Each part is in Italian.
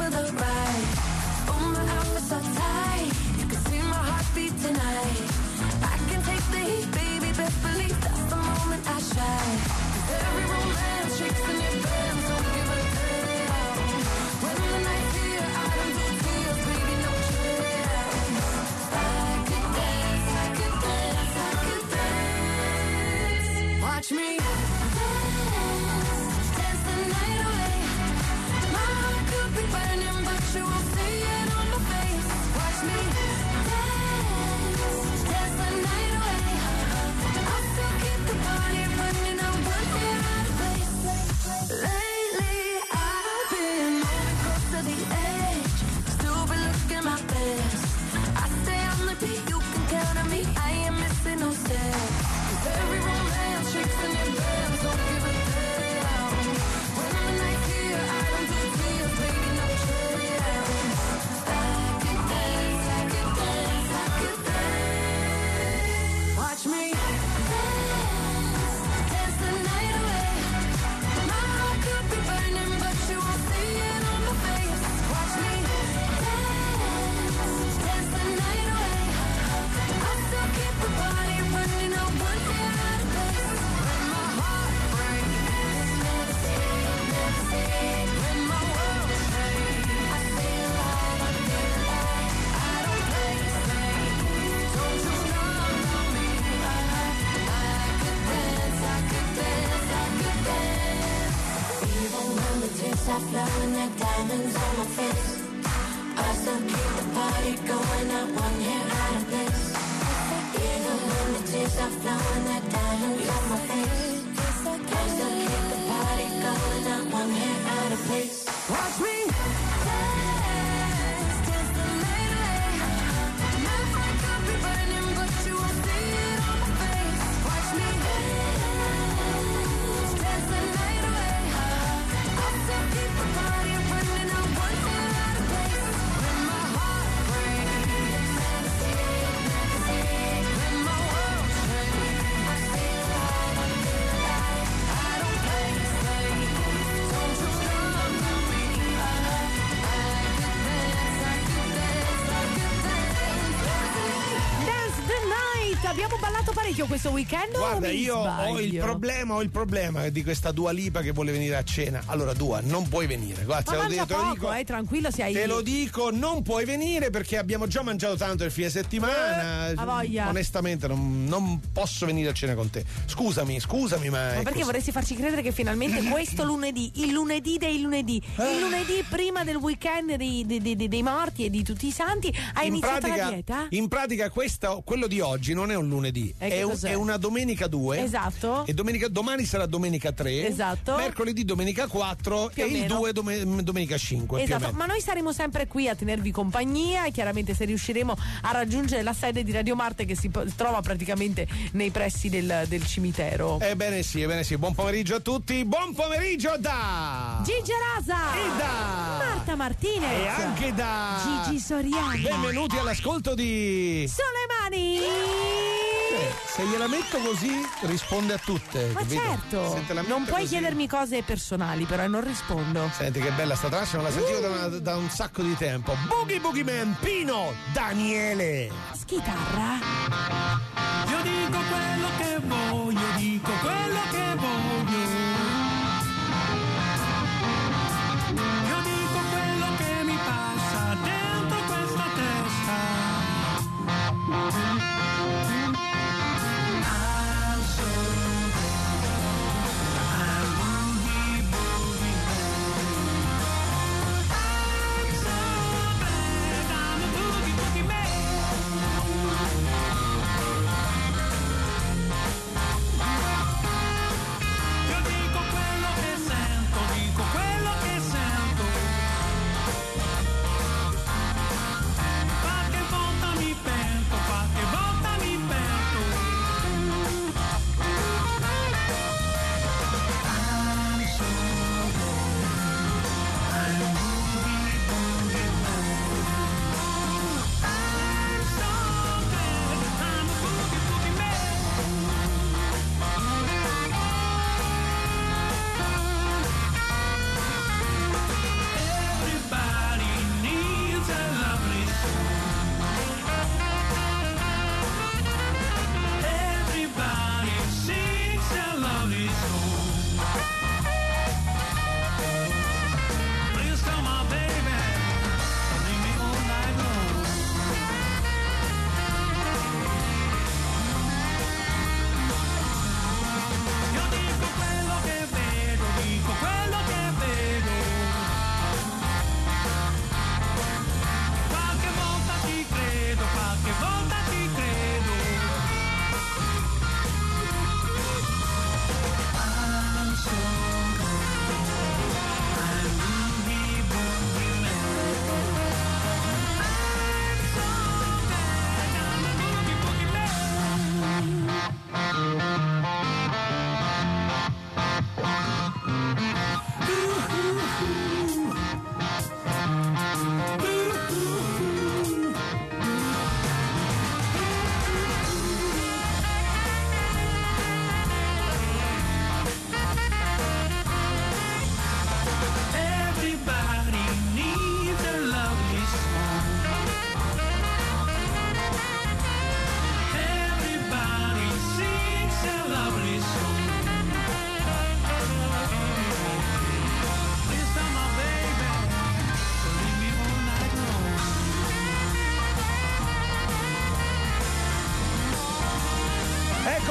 for the ride. Oh, my outfit's so tight, you can see my heartbeat tonight. I can take the heat, baby, best believe that's the moment I shine. 'Cause every romance shakes in your bands, don't give a damn. When the night's here, I don't do tears, baby, no chance. I could dance, I could dance, I could dance. Watch me dance, dance the night away. My heart could be burning, but you won't see it on my face. Watch me dance, dance the night away. I'll still keep the party running, I won't get out of place. Lately I've been moving close to the edge, still been looking my best. I stay on the beat, you can count on me, I ain't missing no steps. 'Cause every romance shakes in your bands, don't give a damn. When the night's here, I don't do tears, baby, no chance. I could dance, I could dance, I could dance. Watch me dance, dance the night away. My heart could be burning, but you won't see it on my face. Watch me dance, dance the night away. I'll still keep the party running, I won't get out of place. When my heart breaks, never say, never say. When my world shakes, I stay alive, I feel alive. I don't play safe, don't you know me. I could dance, I could dance, I could dance. Even when the tears are flowing like diamonds on my face, I still keep the party going, I won't get out of place. Even when the tears are flowing like diamonds on my face, I still keep the party going, I won't get out of place. Watch me dance, dance the night away. My heart could be burning, but you won't see it on my face. Watch me dance, dance the night away. I'll still keep the party running, I won't get out of place. When my heart breaks, never say, never say. When my world shakes, I stay alive, I feel alive. I don't play safe, don't you know me. I could dance, I could dance, I could dance. Dance the Night. Abbiamo ballato parecchio questo weekend. o Guarda, mi io ho sbaglio? il problema di questa Dua Lipa che vuole venire a cena. Allora, Dua, non puoi venire. Guarda, Ma te mangia lo poco, dico. tranquillo, se hai. Te lo dico, non puoi venire perché abbiamo già mangiato tanto il fine settimana. Ha voglia. Onestamente non posso venire a cena con te. Scusami, ma Ma è perché così. vorresti farci credere che finalmente questo lunedì, il lunedì dei lunedì, il lunedì prima del weekend dei morti e di tutti i santi, hai iniziato la dieta? In pratica quello di oggi non è un lunedì, che cos'è? è una domenica 2. Esatto. E domani sarà domenica 3. Esatto. Mercoledì domenica 4 Più e o il meno. 2 domenica 5. più o Esatto, meno. ma noi saremo sempre qui a tenervi compagnia e chiaramente se riusciremo a raggiungere la sede di Radio Marte che si trova praticamente nei pressi del cimitero. Ebbene sì, buon pomeriggio a tutti, buon pomeriggio da Gigi Rasa e da Marta Martinez e anche da Gigi Soriano. Benvenuti all'ascolto di Soleimani. Se gliela metto così risponde a tutte. Ma capito? certo, Se te la non metto puoi così- chiedermi cose personali, però non rispondo. Senti che bella sta traccia, non la sentivo da un sacco di tempo. Boogie Man, Pino Daniele. Chitarra. Io dico quello che voglio, dico quello che voglio. Io dico quello che mi passa dentro questa testa.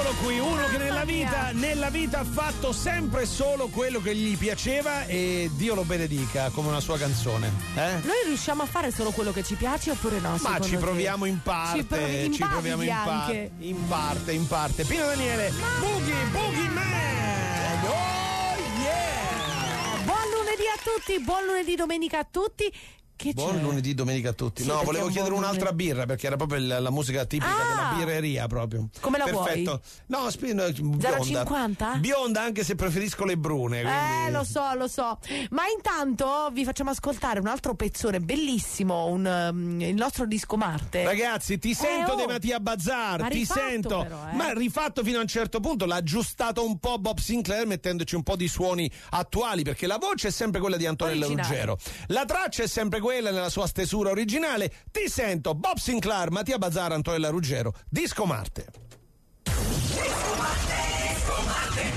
Eccolo qui, uno che nella vita ha fatto sempre solo quello che gli piaceva e Dio lo benedica, come una sua canzone. Noi riusciamo a fare solo quello che ci piace oppure no? Ma ci proviamo in parte. Ci proviamo in parte. In parte. Pino Daniele, Boogie Man! Oh yeah! Buon lunedì a tutti, buon lunedì, domenica a tutti. Che buon c'è? Lunedì, domenica a tutti. Sì, no, perché volevo chiedere un'altra birra perché era proprio la musica tipica della birreria proprio. Come la Perfetto. vuoi? No, bionda. 0,50? Bionda, anche se preferisco le brune. Quindi... Lo so. Ma intanto vi facciamo ascoltare un altro pezzone bellissimo, il nostro disco Marte. Ragazzi, ti sento dei Mattia Bazzar, ma ti sento. Però, Ma rifatto fino a un certo punto, l'ha aggiustato un po' Bob Sinclair mettendoci un po' di suoni attuali, perché la voce è sempre quella di Antonella Ruggero. La traccia è sempre quella nella sua stesura originale. Ti sento Bob Sinclair, Mattia Bazzar, Antonella Ruggero, Disco Marte. Disco Marte.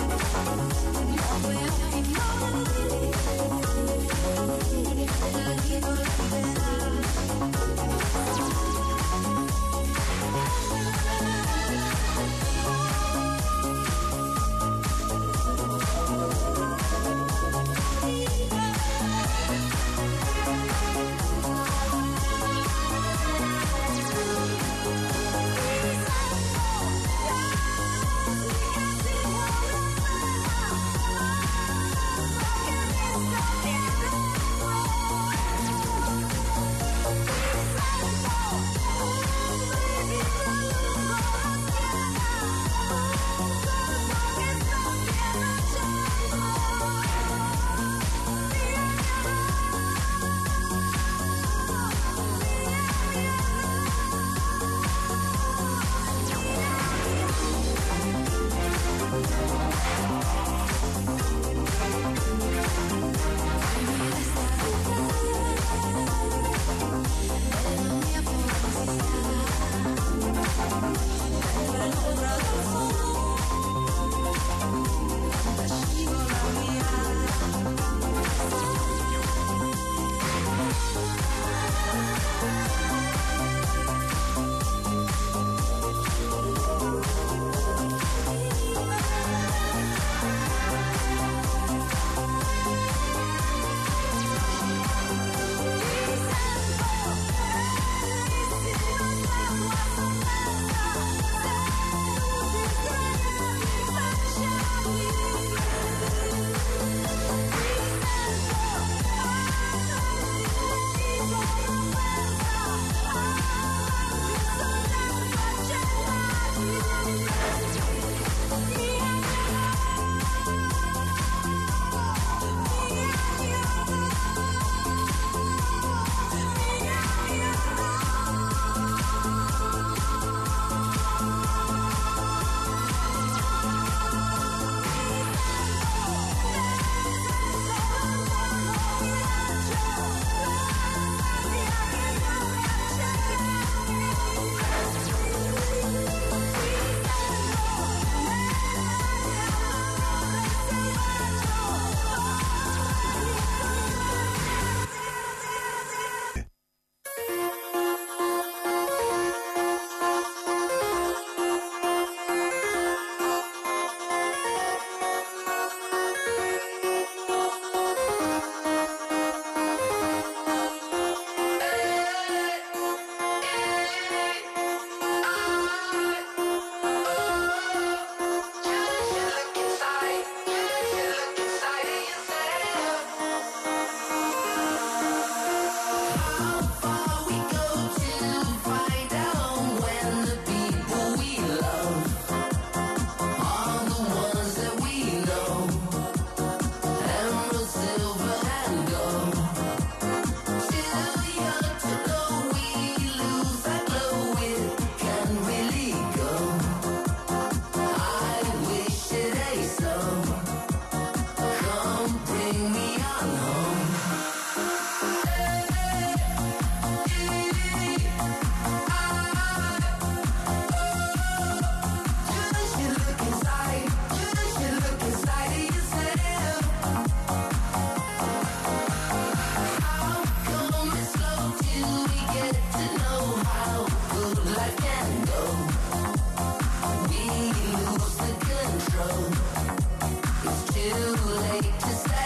La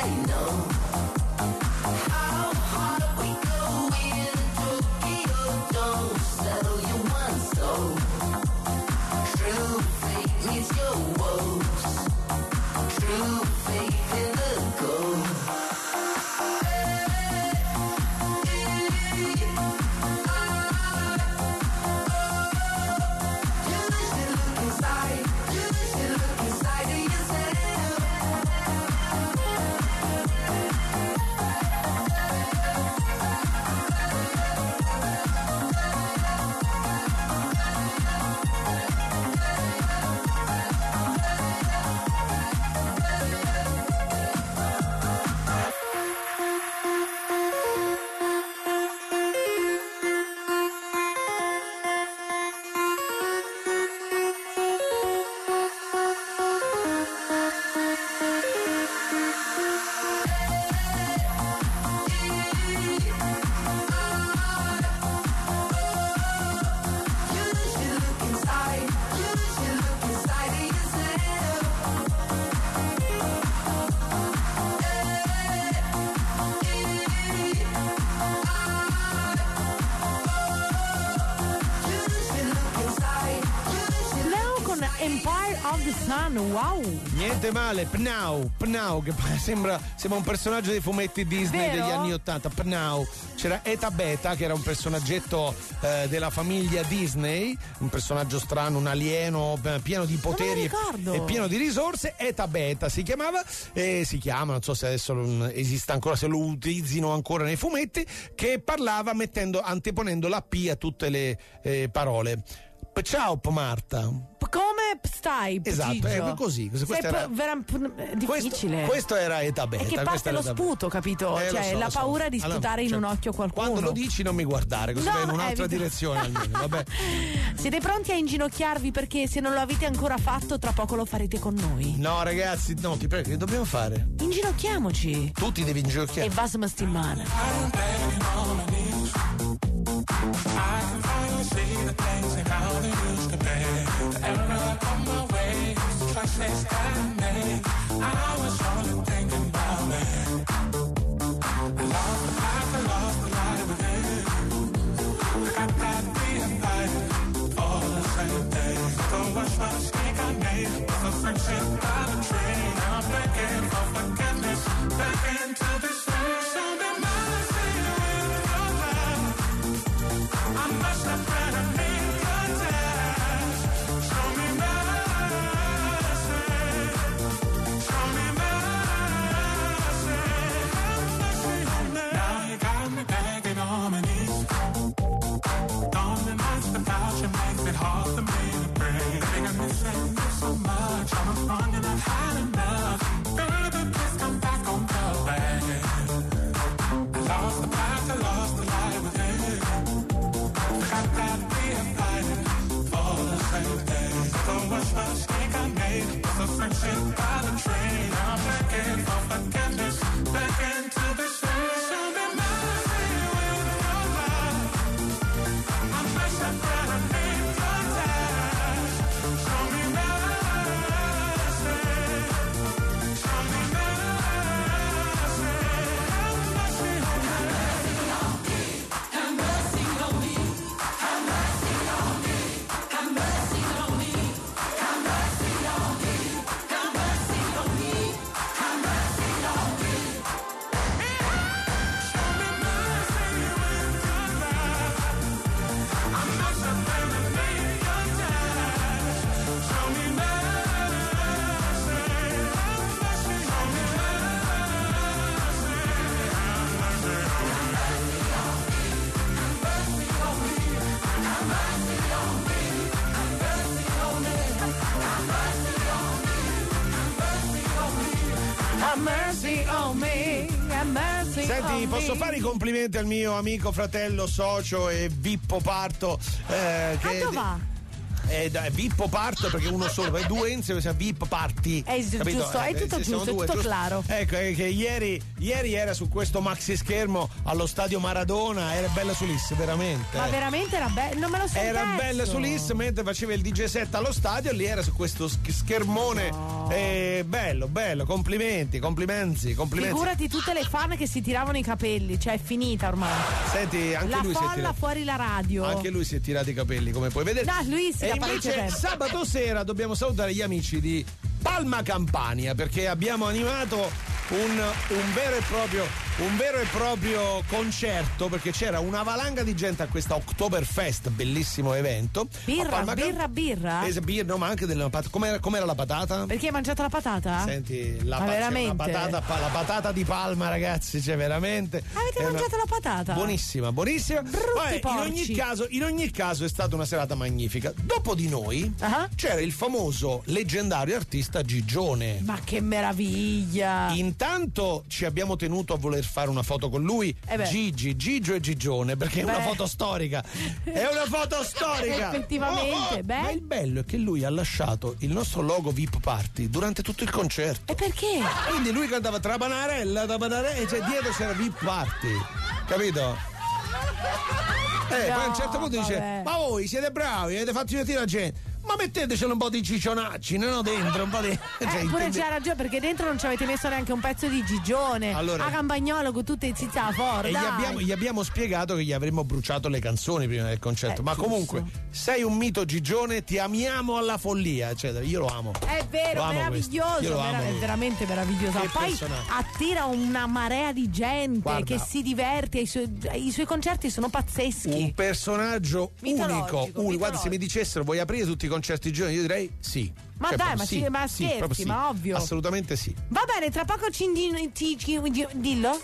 Wow, niente male, Pnau, che sembra un personaggio dei fumetti Disney vero? degli anni '80. Pnau. C'era Eta Beta, che era un personaggetto della famiglia Disney, un personaggio strano, un alieno pieno di poteri e pieno di risorse. Eta Beta si chiamava e si chiama, non so se adesso esista ancora, se lo utilizzino ancora nei fumetti, che parlava anteponendo la P a tutte le parole. Ciao Marta. Come stai? Esatto, è così. Difficile. Questo era Eta Beta. È che parte lo sputo, capito? Cioè, la paura di sputare in un occhio qualcuno. Quando lo dici non mi guardare, così vai in un'altra direzione almeno. Vabbè. Siete pronti a inginocchiarvi? Perché se non lo avete ancora fatto, tra poco lo farete con noi. No, ragazzi, no, ti prego, che dobbiamo fare? Inginocchiamoci. Tu ti devi inginocchiare. E vas mastimana. I can finally see the things and how they used to be. The error on my way, the choices that I made. I was only thinking about me. I lost the path, I lost the light within. I got that reunited for the same day. So much mistake I made with a friendship by the train. I'm begging for forgiveness, begging to be saved. So be mercy with your love. I must have been a million times. Show me mercy. Show me mercy. Have mercy on me. Now you got me begging on my knees. Don't be nice without you makes it hard for me to breathe. I think I'm missing you so much. I'm running, I've had enough. Baby, please come back on the way. I lost the path, I lost the light within. Got that reunited for the same day. So much mistake I made with a friendship by the train. I'm begging for forgiveness, begging to be saved. Show me mercy with your love. I must have been a million times. Show me mercy. Show me mercy. Have mercy on me. Have mercy on me. Have mercy on me. Have mercy on me. Have mercy on me. Have mercy on me. Have mercy on me. Show me mercy with your love. I must have been a million times. Show me mercy. Have mercy on me. Have mercy on me. Have mercy Senti, on posso me. fare i complimenti al mio amico, fratello, socio e Vippo Parto? Dove va? VIP part perché uno solo, poi due insieme si chiama VIP party. Giusto, è tutto giusto, è tutto claro. Ecco, che ieri era su questo maxi schermo allo stadio Maradona, era bella Sulis, veramente. Ma veramente era bello, non me lo so. Era bella Sulis mentre faceva il DJ set allo stadio, lì era su questo schermone. No. Bello, complimenti. Figurati tutte le fan che si tiravano i capelli, cioè è finita ormai. Senti, anche la lui si è folla tirato fuori la radio. Anche lui si è tirato i capelli, come puoi vedere. No, lui si e da invece parecchio tempo. sabato sera dobbiamo salutare gli amici di Palma Campania perché abbiamo animato un vero e proprio concerto, perché c'era una valanga di gente a questa Oktoberfest, bellissimo evento. Birra? No, ma anche della patata. Com'era la patata? Perché hai mangiato la patata? Senti, la veramente? la patata di Palma, ragazzi, cioè veramente. Avete mangiato la patata? Buonissima. Brutti porci. In ogni caso è stata una serata magnifica. Dopo di noi c'era il famoso leggendario artista Gigione. Ma che meraviglia! Intanto ci abbiamo tenuto a voler fare una foto con lui, Gigio e Gigione, perché è una foto storica. È una foto storica. Effettivamente, Ma il bello è che lui ha lasciato il nostro logo VIP Party durante tutto il concerto. E perché? Quindi lui cantava Trapanarella, e cioè dietro c'era VIP Party. Capito? Poi a un certo punto dice: ma voi siete bravi, avete fatto divertire la gente. Ma mettetecelo un po' di ciccionacci, no? Dentro, un po' di. Pure c'ha ragione, perché dentro non ci avete messo neanche un pezzo di Gigione. Allora, a Campagnolo con tutte le zizza fuori. E gli abbiamo spiegato che gli avremmo bruciato le canzoni prima del concerto. Ma giusto. comunque, sei un mito Gigione, ti amiamo alla follia. Cioè, io lo amo. È vero, meraviglioso. Io lo amo è lui. veramente meraviglioso. Che Poi personaggio. attira una marea di gente. Guarda, che si diverte. I suoi concerti sono pazzeschi. Un personaggio unico. Guarda, se mi dicessero vuoi aprire tutti i concerti Gigione, io direi sì. Ma Cioè, dai, proprio ma sì, scherzi, proprio sì. ma ovvio. Assolutamente sì. Va bene, tra poco dillo?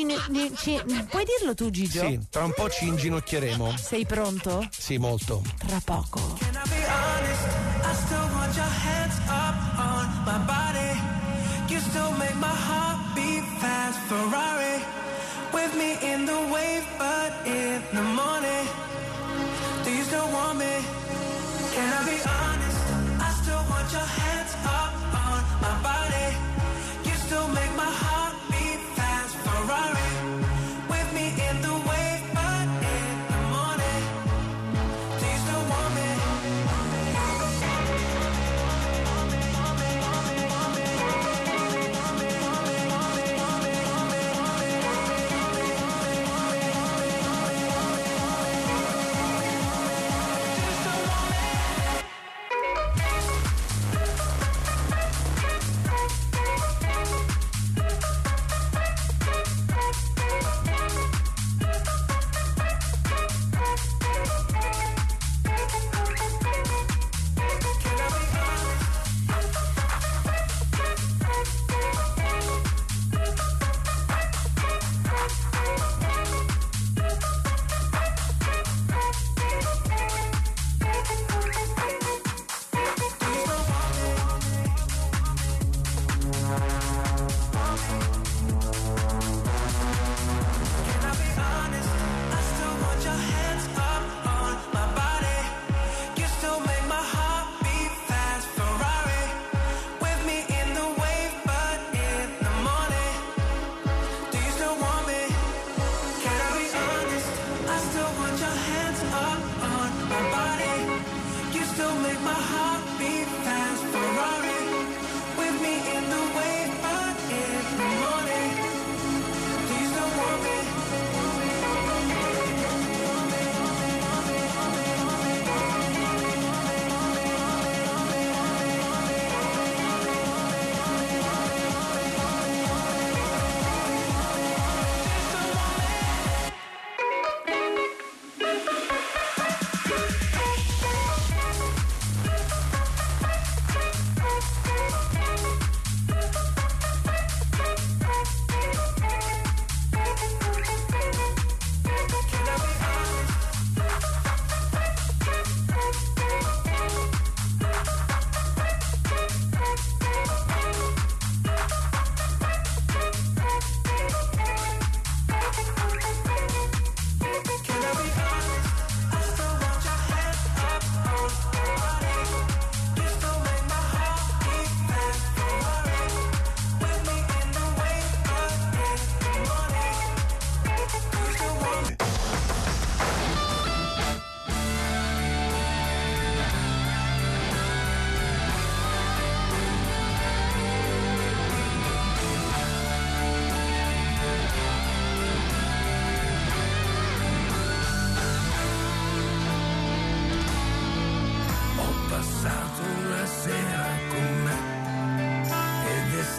Puoi dirlo tu, Gigio? Sì, tra un po' ci inginocchieremo. Sei pronto? Sì, molto. Tra poco. Can I be honest? I still want your hands up on my body. You still make my heart beat fast. Ferrari with me in the wave, but in the morning. Do you still want me? Can I be honest? I still want your hands up on my body. You still make my heart beat fast. Ferrari with me in the wave, but in the morning. Do you still want me?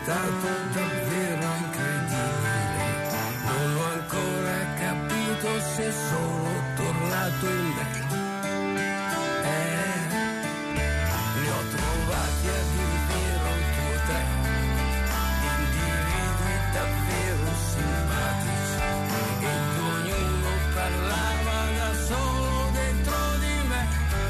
stato davvero incredibile. Non ho ancora capito se sono tornato in me. Ne ho trovati a dir vero 2 o 3 individui davvero simpatici, ed ognuno parlava da solo dentro di me.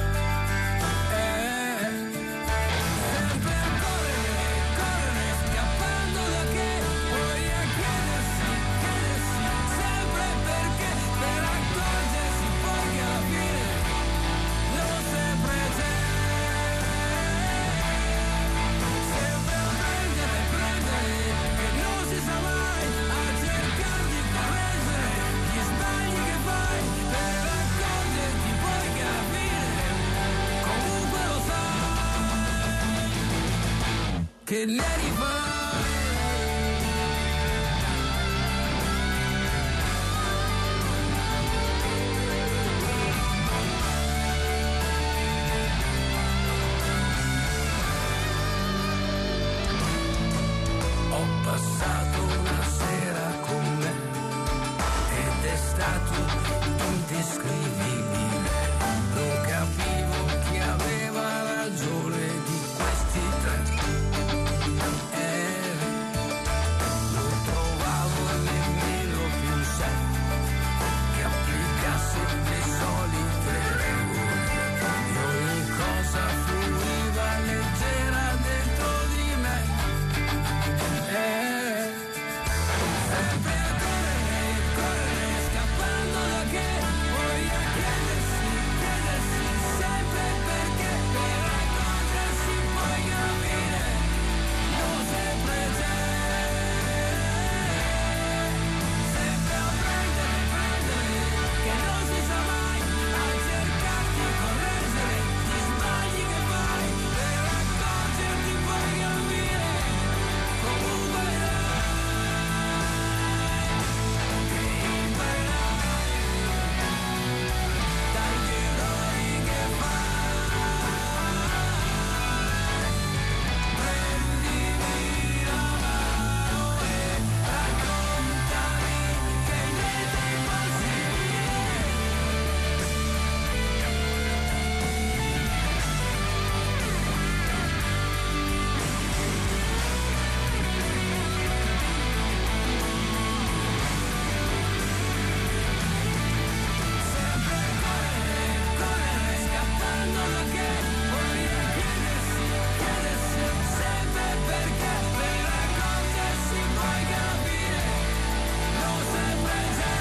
Sempre a correre, correre, scappando da che, poi a chiedersi, sempre perché, per accorgersi poi che alla fine non sempre c'è. Sempre a prendere, che non si sa mai, a cercare di correggere gli sbagli che fai, per accorgerti poi che alla fine comunque lo sai che ne rifai. Ho passato una sera con me ed è stato indescrivibile. Non capivo chi aveva ragione di questi 3. Non trovavo nemmeno più un sé che applicasse le solite regole. E ogni cosa fluiva leggera dentro di me. Sempre a correre, correre, scappando da che, poi a chiedersi, sempre perché, per accorgersi poi che alla fine non sempre c'è. Sempre a prendere, che non si sa mai, a cercare di correggere gli sbagli che fai, per accorgerti poi che alla fine comunque vedrai che imparerai dagli errori che fai. Prendimi la mano e raccontami che niente è impossibile. Sempre correre, scappando da che, poi a chiedersi, sempre perché, per accorgersi poi che alla fine non sempre c'è.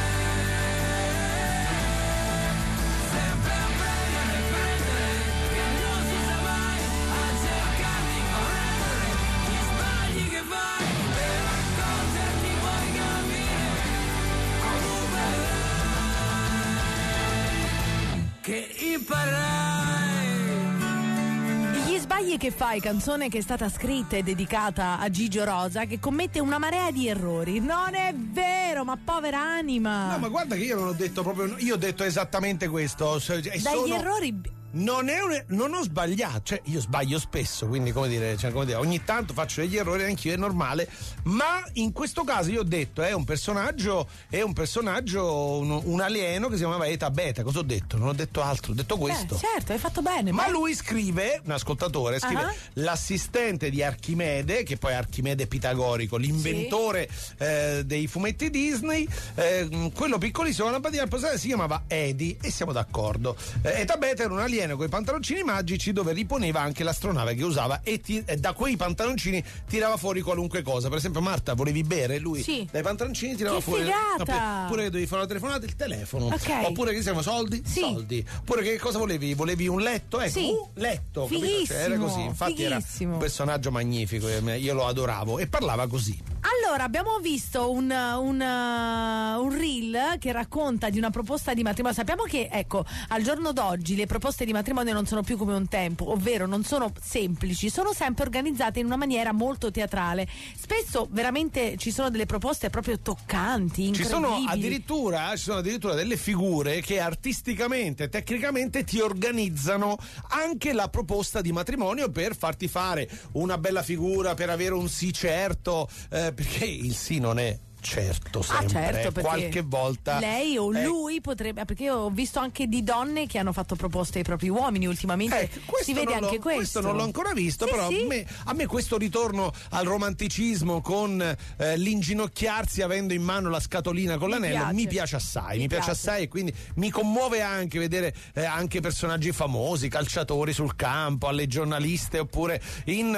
Sempre a prendere, che non si sa mai, a cercare di correggere gli sbagli che fai, per accorgerti poi che alla fine comunque vedrai che imparerai. Gli sbagli che fai, canzone che è stata scritta e dedicata a Gigio Rosa, che commette una marea di errori. Non è vero, ma povera anima. No, ma guarda che io non ho detto proprio, io ho detto esattamente questo. Dagli errori. Non ho sbagliato, cioè io sbaglio spesso, quindi come dire, ogni tanto faccio degli errori anch'io, è normale, ma in questo caso io ho detto è un personaggio, un alieno che si chiamava Eta Beta. Cosa ho detto? Non ho detto altro, ho detto questo. Certo, hai fatto bene. Ma lui scrive, un ascoltatore scrive, l'assistente di Archimede, che poi è Archimede Pitagorico, l'inventore dei fumetti Disney, quello piccolissimo con la lampadina al posare si chiamava Eddie, e siamo d'accordo. Eta Beta era un alieno con i pantaloncini magici dove riponeva anche l'astronave che usava, e da quei pantaloncini tirava fuori qualunque cosa. Per esempio, Marta, volevi bere? Lui dai pantaloncini tirava fuori. Figata! Oppure dovevi fare una telefonata, il telefono. Okay. Oppure che siamo soldi? Sì. Soldi. Oppure che cosa volevi? Volevi un letto? Ecco, letto. Fighissimo, cioè, era così. Infatti fighissimo. era un personaggio magnifico, io lo adoravo, e parlava così. Allora, abbiamo visto un reel che racconta di una proposta di matrimonio. Sappiamo che, ecco, al giorno d'oggi le proposte di matrimonio non sono più come un tempo, ovvero non sono semplici, sono sempre organizzate in una maniera molto teatrale. Spesso veramente ci sono delle proposte proprio toccanti, incredibili. Ci sono addirittura delle figure che artisticamente, tecnicamente ti organizzano anche la proposta di matrimonio per farti fare una bella figura, per avere un sì certo, perché il sì non è certo sempre, certo, qualche volta lei o lui potrebbe, perché io ho visto anche di donne che hanno fatto proposte ai propri uomini ultimamente, si vede anche questo non l'ho ancora visto, sì, però sì. A me questo ritorno al romanticismo con l'inginocchiarsi avendo in mano la scatolina con l'anello mi piace assai, e quindi mi commuove anche vedere anche personaggi famosi, calciatori sul campo, alle giornaliste, oppure in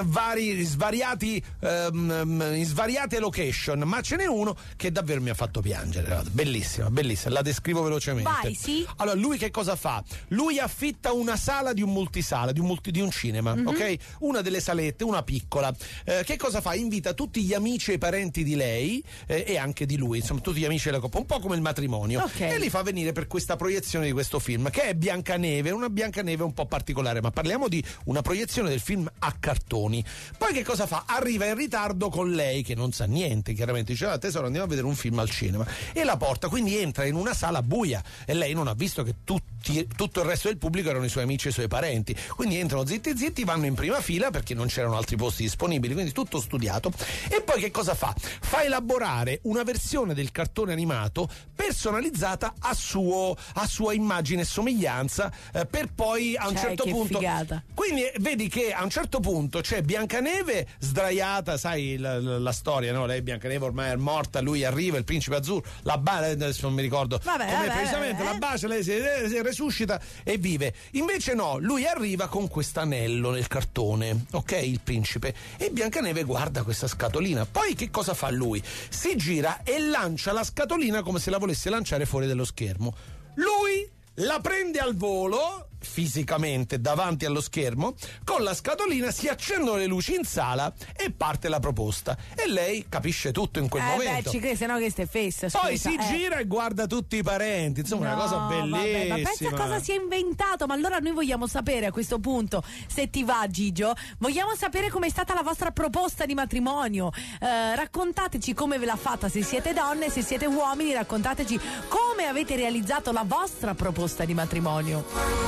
svariate location, ma ce n'è uno che davvero mi ha fatto piangere. Bellissima, la descrivo velocemente. Vai, sì. Allora, lui che cosa fa? Lui affitta una sala di un multisala, di un cinema, ok? Una delle salette, una piccola. Che cosa fa? Invita tutti gli amici e i parenti di lei e anche di lui, insomma, tutti gli amici della coppia, un po' come il matrimonio. Okay. E li fa venire per questa proiezione di questo film, che è Biancaneve, una Biancaneve un po' particolare, ma parliamo di una proiezione del film a cartoni. Poi che cosa fa? Arriva in ritardo con lei, che non sa niente, chiaramente dice: tesoro, andiamo a vedere un film al cinema, e la porta, quindi entra in una sala buia e lei non ha visto che tutto il resto del pubblico erano i suoi amici e i suoi parenti, quindi entrano zitti, vanno in prima fila perché non c'erano altri posti disponibili, quindi tutto studiato. E poi che cosa fa? Fa elaborare una versione del cartone animato personalizzata a sua immagine e somiglianza, per poi a un certo punto figata. Quindi vedi che a un certo punto c'è Biancaneve sdraiata, sai la storia, no? Lei Biancaneve ormai è morta, lui arriva, il principe azzurro, la bacia, adesso non mi ricordo precisamente, la bacia, lei si resuscita e vive. Invece no, lui arriva con quest'anello nel cartone, ok, il principe, e Biancaneve guarda questa scatolina. Poi che cosa fa lui? Si gira e lancia la scatolina come se la volesse lanciare fuori dallo schermo. Lui la prende al volo, fisicamente davanti allo schermo, con la scatolina si accendono le luci in sala e parte la proposta, e lei capisce tutto in quel momento. Ci crede, sennò che stai fessa. Poi si gira e guarda tutti i parenti, insomma, una cosa bellissima. Vabbè, ma pensa cosa si è inventato. Ma allora noi vogliamo sapere a questo punto, se ti va, Gigio, vogliamo sapere com'è stata la vostra proposta di matrimonio. Raccontateci come ve l'ha fatta, se siete donne, se siete uomini, raccontateci come avete realizzato la vostra proposta di matrimonio.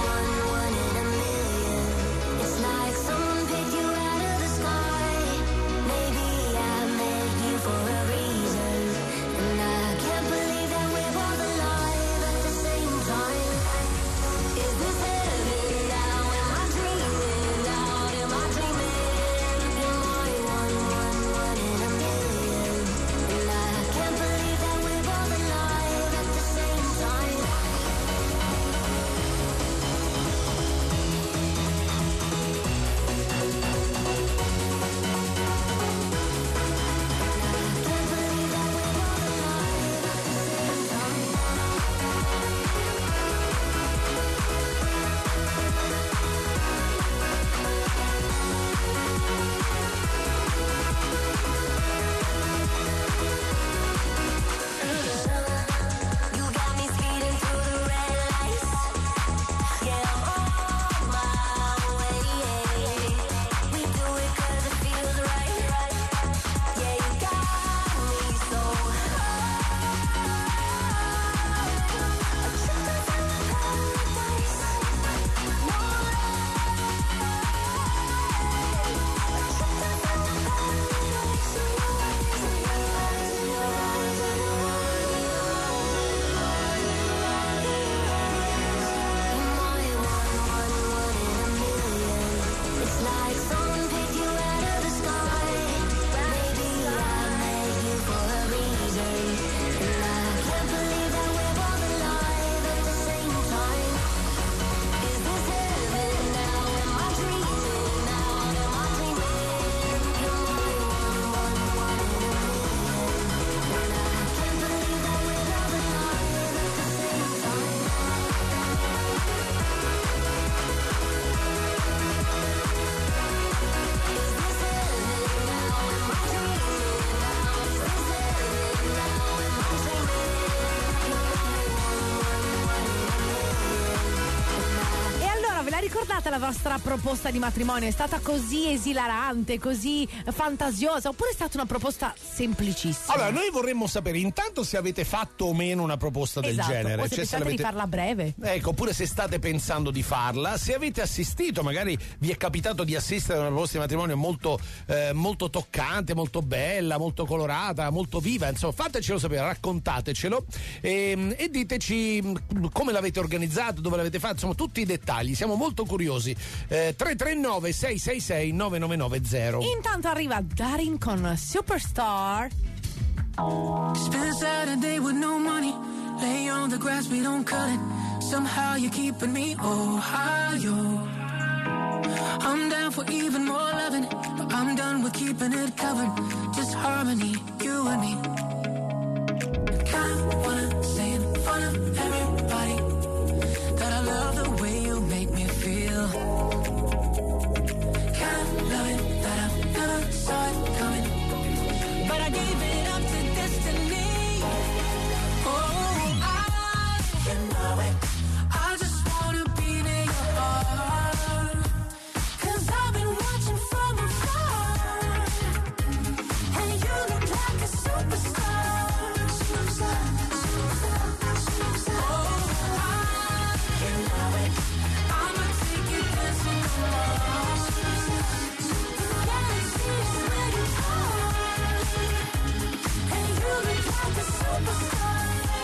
It's like someone picked you out of the sky. Maybe I met you for a reason, and I can't believe that we're both alive at the same time. Is this heaven now? Am I dreaming now? Am I dreaming? You're my one in a million, and I can't believe that we're both alive at the same time. stata la vostra proposta di matrimonio? È stata così esilarante, così fantasiosa, oppure è stata una proposta semplicissima? Allora, noi vorremmo sapere intanto se avete fatto o meno una proposta del Esatto, genere. o se pensate di farla a breve. Ecco, oppure se state pensando di farla, se avete assistito, magari vi è capitato di assistere a una proposta di matrimonio molto, molto toccante, molto bella, molto colorata, molto viva, insomma, fatecelo sapere, raccontatecelo e diteci come l'avete organizzato, dove l'avete fatto, insomma, tutti i dettagli, siamo molto curiosi. 339 666 9990. Intanto arriva Darin con Superstar. Spend Saturday with no money. Lay on the grass, we don't cut it. Somehow you're keeping me Ohio. I'm down for even more loving, but I'm done with keeping it covered. Just harmony, you and me. Kinda wanna say in front of everybody that I love the way you make me feel. Kinda love it that I never saw it coming, but I gave it up to destiny. Oh, you know it. I just wanna be near your heart, 'cause I've been watching from afar, and you look like a superstar. Superstar, superstar, superstar. Oh, you know it. I'ma take you dancing the wall. Galaxies where you are, and you look like a superstar.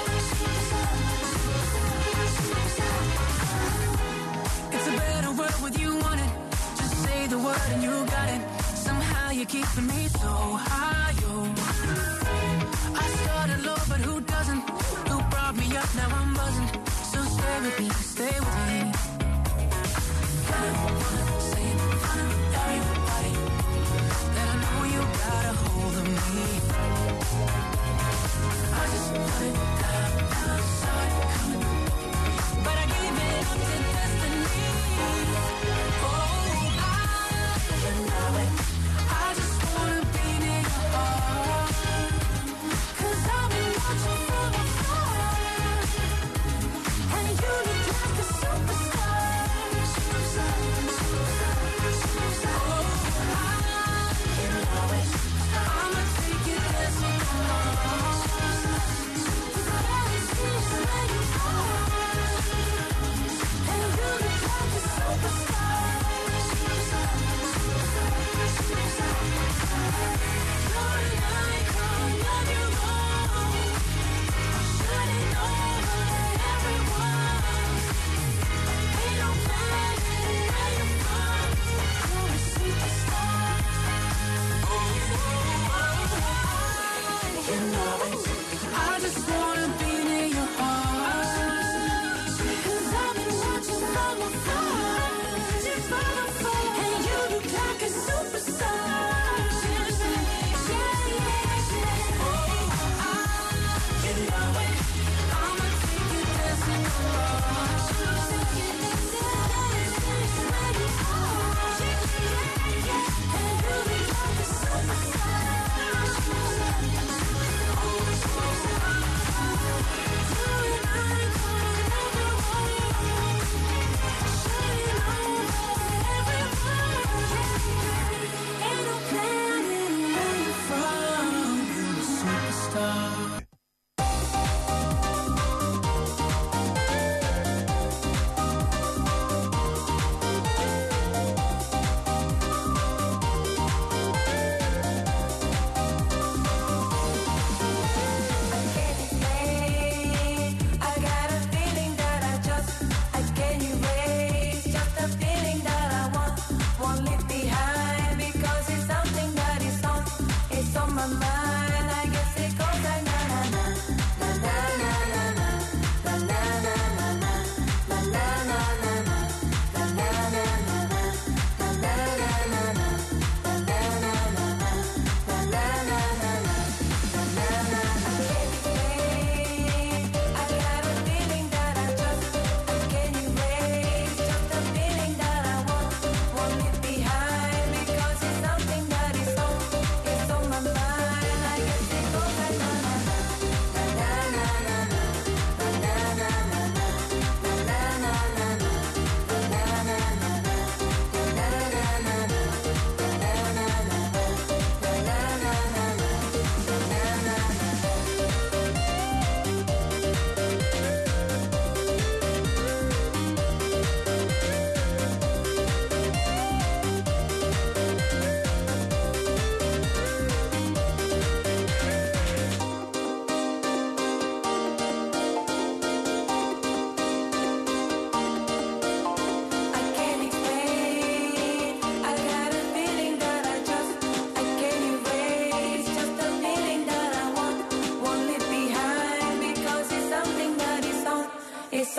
It's a better world with you on it. Just say the word and you got it. Somehow you're keeping me so high, yo. I started low, but who doesn't? Who brought me up, now I'm buzzing. So stay with me, stay with me. Kinda wanna say in front of everybody that I know you got a hold of me. I just love it that I never saw it coming, but I gave it up to destiny. Oh, you know it. I just wanna be near your heart, 'cause I've been watching from afar, and you look like a superstar. Superstar, superstar, superstar. Oh, you know it. I'ma take you dancing the wall. Galaxies where you are, and you look like a superstar. You're an icon of your own, shining over everyone. Ain't no planet where you're from, you're a superstar. You know it. I just wanna be near your heart, 'cause I've been watching from afar, and you look like a superstar. You know it. I'ma take you dancing the wall. Galaxies where you are, and you look like a superstar.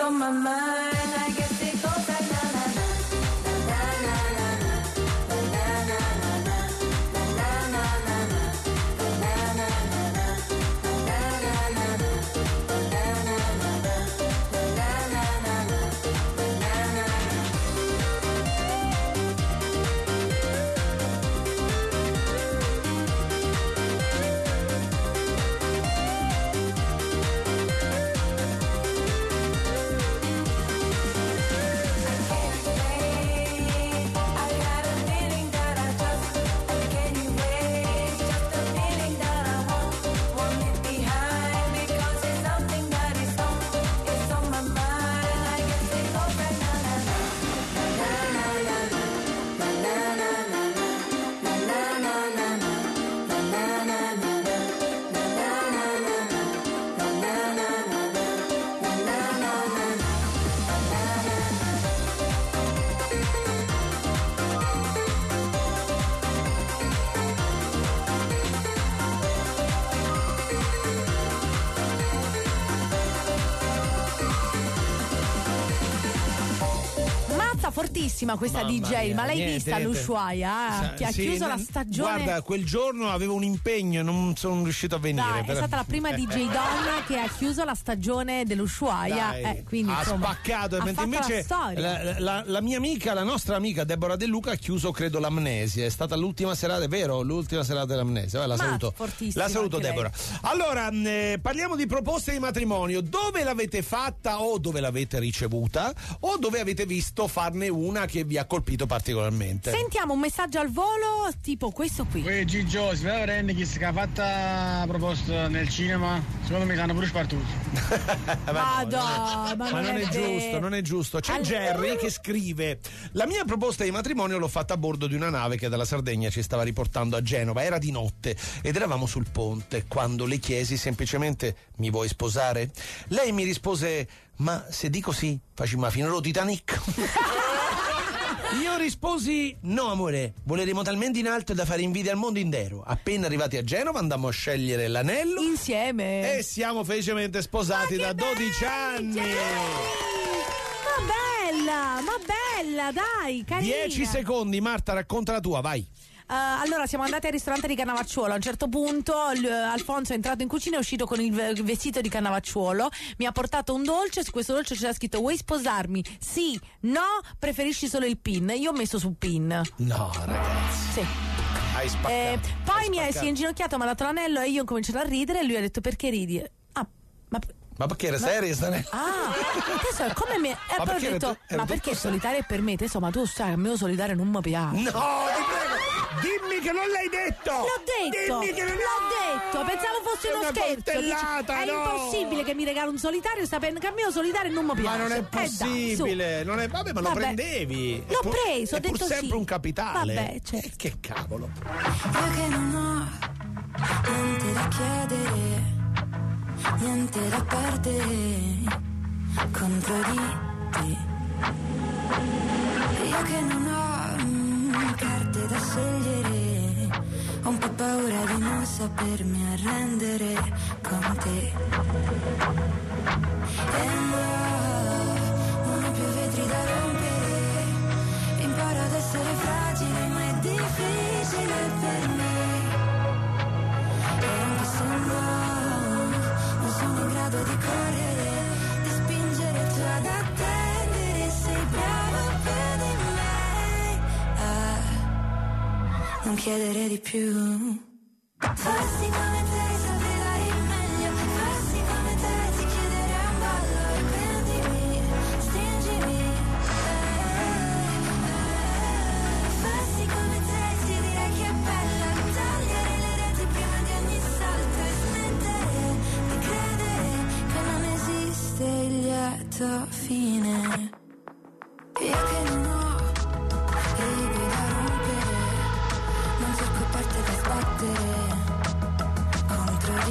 on my mind. I guess it goes like na na na na na na na na na na na na na fortissima questa Mamma DJ, mia, ma l'hai niente, vista niente. l'Ushuaia? Che ha Sì, chiuso la stagione. Guarda, quel giorno avevo un impegno e non sono riuscito a venire. Dai, è stata la prima DJ donna che ha chiuso la stagione dell'Ushuaia. Dai, Quindi, ha insomma, spaccato, ha mentre fatto invece la storia. la mia amica, la nostra amica Deborah De Luca ha chiuso credo l'Amnesia, è stata l'ultima serata, è vero? L'ultima serata dell'Amnesia. La saluto. Fortissima La saluto anche lei. Deborah. Allora, parliamo di proposte di matrimonio. Dove l'avete fatta o dove l'avete ricevuta o dove avete visto farne una che vi ha colpito particolarmente? Sentiamo un messaggio al volo tipo questo qui. Uè Gigio, si vede Randy che si è fatta proposta nel cinema, secondo me hanno pure spartuto. Ma non è vero. giusto, non è giusto. C'è Jerry che scrive: la mia proposta di matrimonio l'ho fatta a bordo di una nave che dalla Sardegna ci stava riportando a Genova. Era di notte ed eravamo sul ponte quando le chiesi semplicemente: mi vuoi sposare? Lei mi rispose: ma se dico sì, facciamo fino allo Titanic. Io risposi: no amore, voleremo talmente in alto da fare invidia al mondo intero. Appena arrivati a Genova andammo a scegliere l'anello Insieme. e siamo felicemente sposati da 12 anni. Ma bella, dai, carina. 10 secondi, Marta, racconta la tua, vai. Allora siamo andati al ristorante di Cannavacciuolo. A un certo punto Alfonso è entrato in cucina e è uscito con il vestito di Cannavacciuolo. Mi ha portato un dolce. Su questo dolce c'era scritto: vuoi sposarmi? Sì, no, preferisci solo il pin. Io ho messo su pin. No, ragazzi. Sì. Hai spaccato. Poi si è inginocchiato, mi ha dato l'anello e io ho cominciato a ridere e lui ha detto: perché ridi? Ma perché era seria sta neve? Adesso come me. E poi ho perché detto: ma perché solitario è per me? Te insomma, tu sai, a me solitario non mi piace. No, ti prego, dimmi che non l'hai detto! L'ho detto! Dimmi che non L'ho detto! Pensavo fosse È uno una scherzo. coltellata, È no! impossibile che mi regala un solitario sapendo che a me un solitario non mi piace. Ma non è Dai, possibile, non è. Vabbè, ma lo Vabbè. prendevi. L'ho preso, ho è pur detto sempre sì. un capitale. Vabbè, certo. Che cavolo. Io che non ho niente da chiedere, niente da perdere contro di te. Io che non ho carte da scegliere, ho un po' paura di non sapermi arrendere con te. E no, non ho più vetri da rompere, imparo ad essere fragile ma è difficile per me. E anche se no, non sono in grado di correre, di spingere tu ad attendere, sei bravo più di me. Non chiedere di più. Farsi come te, sapere il meglio. Farsi come te, ti chiedere un ballo e prendimi, stringimi. Farsi come te, ti direi che è bella. Togliere le reti prima di ogni salto e smettere di credere che non esiste il lieto fine. Io che non ho regole da rompere, non cerco porte da sbattere contro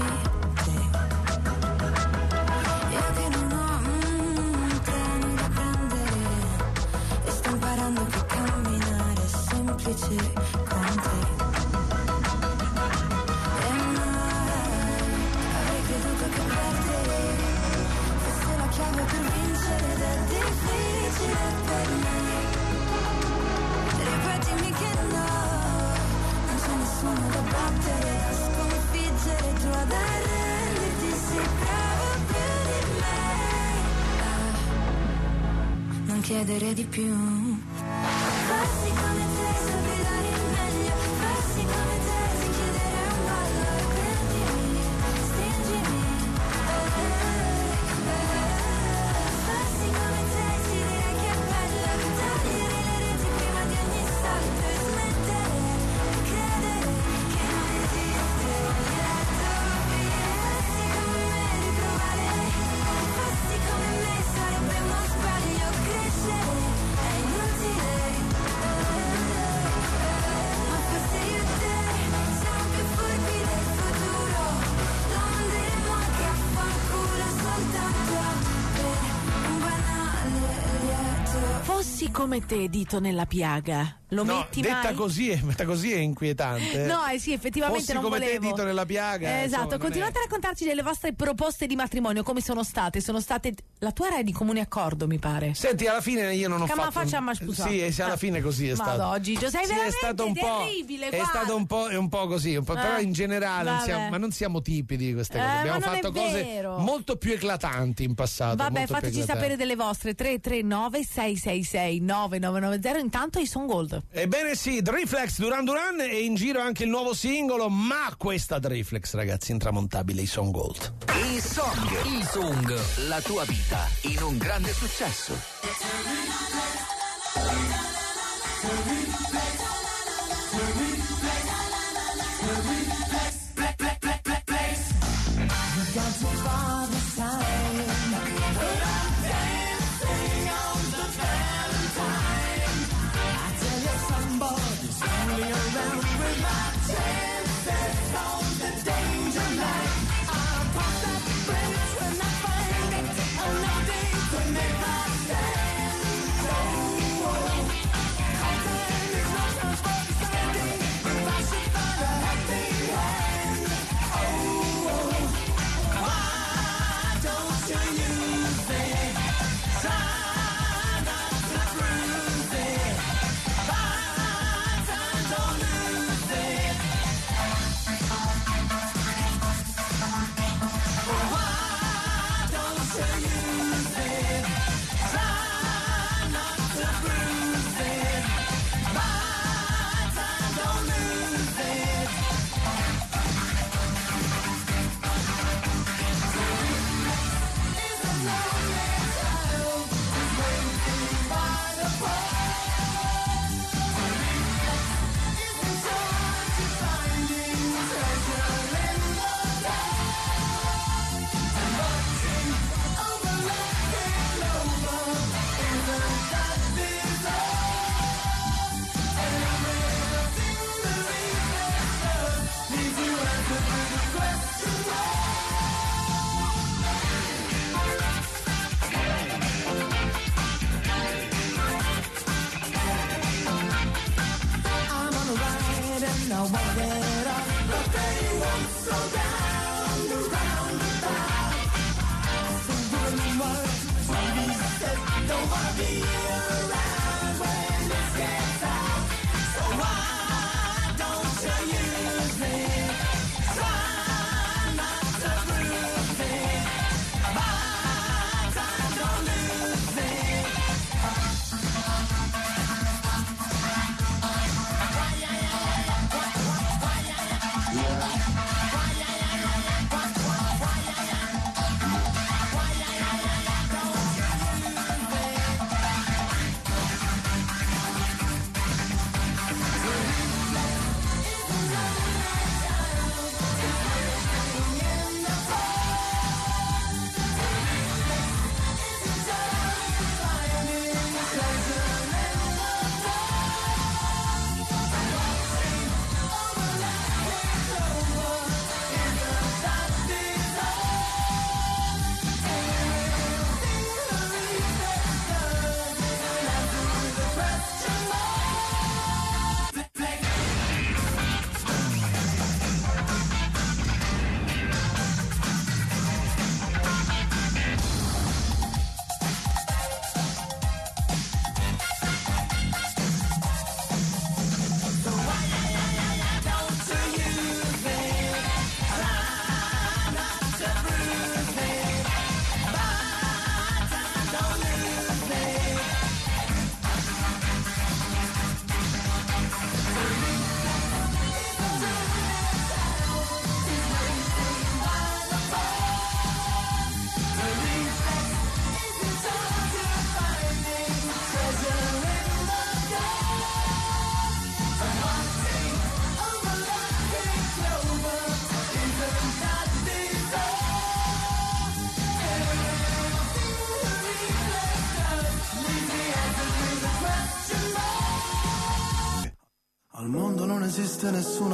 battere, a sconfiggere, tu ad arrenderti, sei bravo più di me. Non chiedere di più. Farsi come te, saper dare il meglio. Farsi come te, ti chiedere un ballo. E prendimi, stringimi. Farsi come te, ti direi che è bello. Togliere le reti prima di ogni salto. E smettere, e credere che non esiste l'utopia. Farsi come me, riprovare. Farsi come me, sarebbe uno sbaglio. Crescere è inutile, ma forse io e te siamo più furbi del futuro. Lo manderemo anche a fanculo soltanto per un banale lieto. Fossi come te, dito nella piaga. Lo No, metti detta mai? così è inquietante. No, sì, effettivamente Fossi non come volevo. te, dito nella piaga. Esatto, insomma, continuate a raccontarci delle vostre proposte di matrimonio, come sono state? Sono state. La tua era di comune accordo, mi pare. Senti, alla fine io non ho Che ma fatto. facciamo scusa. Sì, alla fine così è stato. Madò, Gigio, sei Sì, veramente è stato un po', terribile. è guarda. stato un po' così, però in generale vabbè. ma non siamo tipi di queste cose. Abbiamo ma non fatto è cose vero. molto più eclatanti in passato. Vabbè, molto più fateci eclatanti. sapere delle vostre 339 666 9990. Intanto i Son Gold. Ebbene sì, Driflex, Duran Duran e in giro anche il nuovo singolo, ma questa Driflex, ragazzi, intramontabile, i Son Gold. I Song, la tua vita in un grande successo.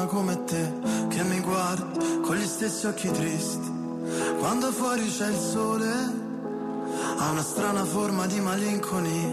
come te che mi guardi con gli stessi occhi tristi. Quando fuori c'è il sole ha una strana forma di malinconia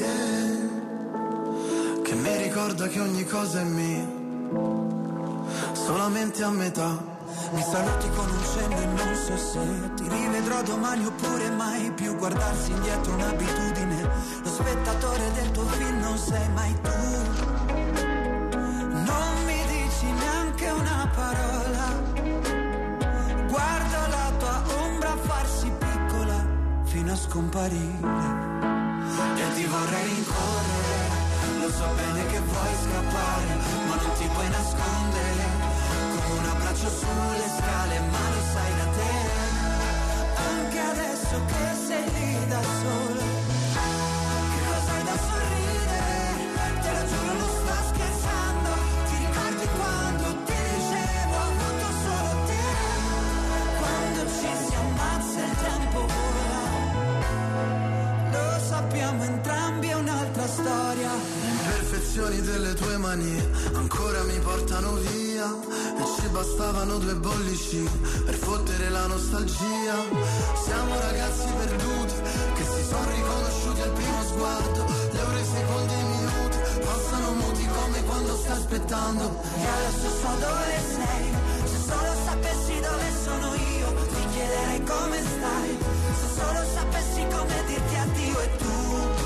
che mi ricorda che ogni cosa è mia, solamente a metà. Mi saluti con un cenno e non so se ti rivedrò domani oppure mai più. Guardarsi indietro è un'abitudine, lo spettatore del tuo film non sei mai tu. Non mi dici neanche una parola, guardo la tua ombra farsi piccola fino a scomparire. E ti vorrei rincorrere, lo so bene che vuoi scappare, ma non ti puoi nascondere, come un abbraccio sulle scale, ma lo sai da te, anche adesso che sei lì da solo. Che cosa hai da sorridere, te lo giuro non sto scherzando, ti ricordi quando ti dicevo ho avuto solo te, quando ci si ammazza il tempo vola, lo sappiamo entrambi è un'altra storia. Le imperfezioni delle tue manie ancora mi portano via, e ci bastavano 2 bollicine per fottere la nostalgia. Siamo ragazzi perduti che si sono riconosciuti al primo sguardo, le ore, i secondi, i minuti passano muti come quando stai aspettando. E adesso so dove sei, se solo sapessi dove sono io, ti chiederei come stai, se solo sapessi come dirti addio e tu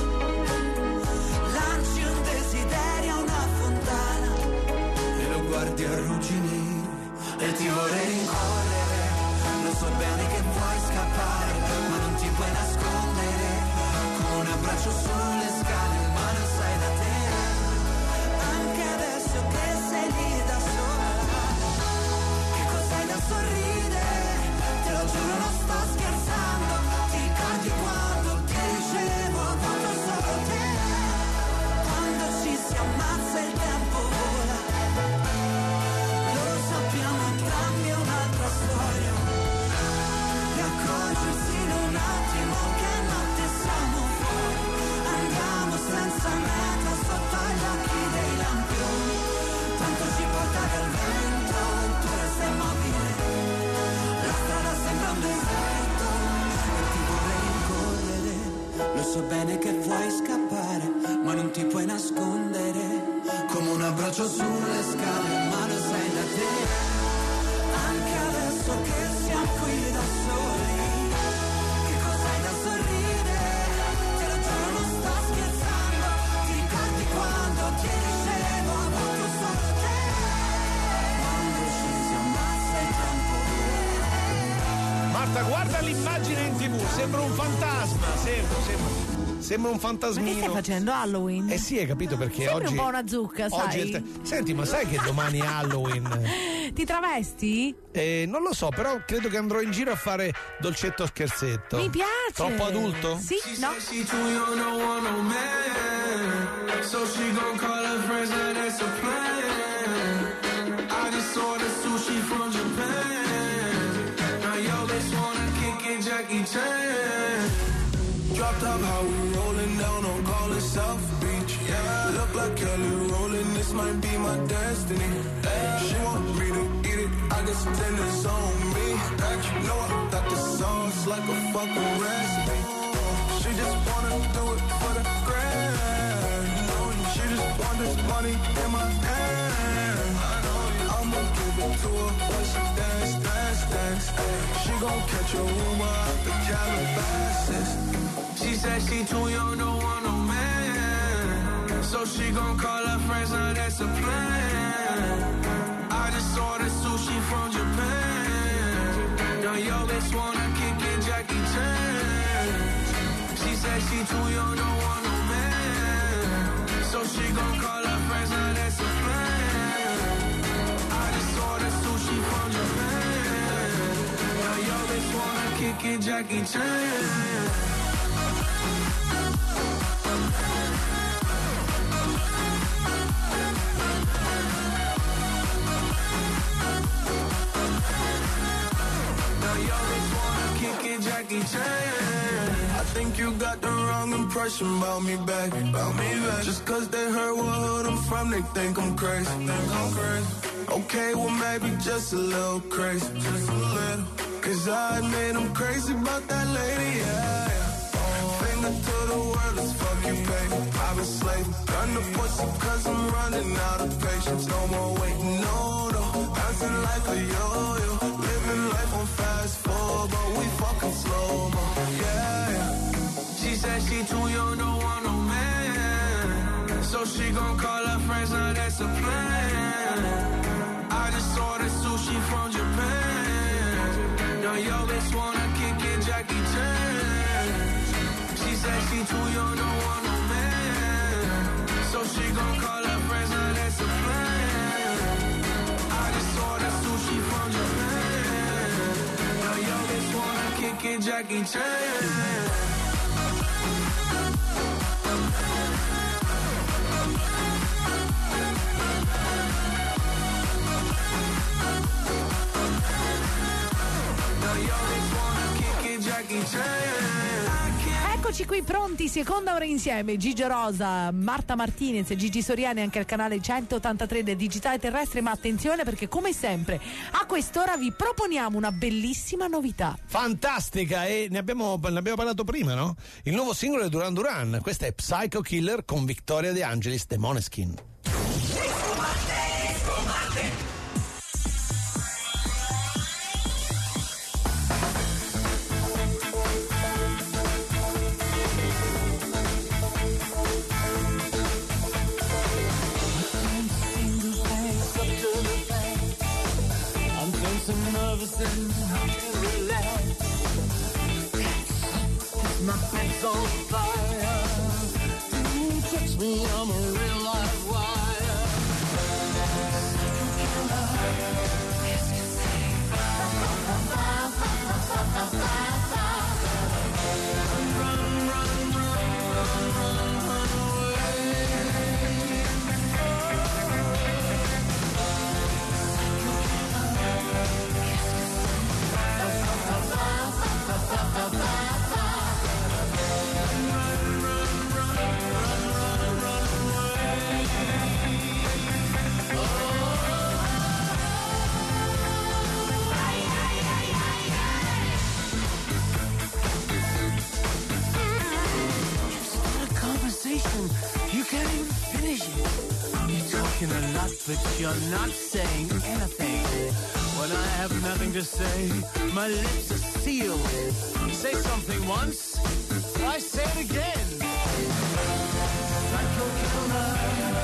lanci un desiderio a una fontana E lo guardi arrugginire e ti vorrei rincorrere, lo so bene che vuoi scappare, ma non ti puoi nascondere, con un abbraccio sulle scale, ma lo sai da te, anche adesso che sei lì da sola. Che cos'hai da sorridere, te lo giuro non sto scherzando, ti ricordi quando ti dicevo ho avuto solo te, quando ci si ammazza il tempo vola, lo sappiamo entrambi è un'altra storia. E accorgersi in un attimo che notte siamo fuori, andiamo senza meta sotto gli occhi dei lampioni, tanto ci portava il vento, tu resta immobile, la strada sembra un deserto, e ti vorrei rincorrere, lo so bene che vuoi scappare, ma non ti puoi nascondere, come un abbraccio sulle scale, ma lo sai da te, anche adesso che siamo qui da soli. Che cos'hai da sorridere, te lo giuro non sto scherzando, ti ricordi quando ti dicevo ho avuto solo te, quando ci si ammazza il tempo vola. Marta, guarda l'immagine in TV, sembra un fantasma, sembra un Ma che fantasmino. stai facendo? Halloween? Eh sì, hai capito perché Sembri oggi un po' una zucca, oggi è sai? Senti, ma sai che domani è Halloween? Ti travesti? Non lo so, però credo che andrò in giro a fare dolcetto scherzetto. Mi piace. Troppo adulto? Sì, no. She too young, don't want no man. So she gon' call her friends, and that's a plan. I just ordered sushi from Japan. Now yo, bitch wanna kick it, Jackie Chan. Drop top, how we rolling down on call it South Beach. Yeah, look like Kelly rolling, this might be my destiny. She want me to eat it, I guess then it's on me. You know I got the sauce like a fucking recipe. She just wanna do it for the grand. She just want this money in my hand. I'ma give it to her when she dance, dance, dance. She gon' catch a Uber out the Calabasas. She said she too young, don't want no man. So she gon' call her friends, now that's a plan. I just ordered sushi from Japan. Now yo bitch wanna kick it, Jackie Chan. She said she too young, don't want no man. So she gon' call her friends, now that's a plan. I just ordered sushi from Japan. Now yo bitch wanna kick it, Jackie Chan. Jackie Chan. I think you got the wrong impression about me back. Just cause they heard what hood I'm from, they think I'm crazy. Okay, well maybe just a little crazy, just a little. Cause I made them crazy about that lady, yeah. Finger to the world, let's fuck you, baby. I've been slaving, gun the pussy cause I'm running out of patience. No more waiting, no, bouncing like a yo-yo. Living life on fast forward, but we fucking slow-mo, yeah. She said she too young, don't want no man. So she gon' call her friends, now that's a plan. I just ordered sushi from Japan. Now yo bitch wanna kick it, Jackie Chan. She said she too young, don't want no man. So she gon' call her friends, now that's a plan. I just ordered sushi from Japan. Now yo bitch wanna kick it, Jackie Chan. Eccoci qui pronti, seconda ora insieme. Gigio Rosa, Marta Martinez e Gigi Soriani anche al canale 183 del Digitale Terrestre. Ma attenzione, perché come sempre a quest'ora vi proponiamo una bellissima novità. Fantastica, e ne abbiamo parlato prima, no? Il nuovo singolo di Duran Duran. Questa è Psycho Killer con Victoria De Angelis, The Måneskin. Nervous and I can't relax. My bed's on fire. Don't touch me, I'm a real live wire. Run, run, run, run, run away. You can't even finish it. You're talking a lot, but you're not saying anything. When I have nothing to say, my lips are sealed. Say something once, I say it again. Psycho killer.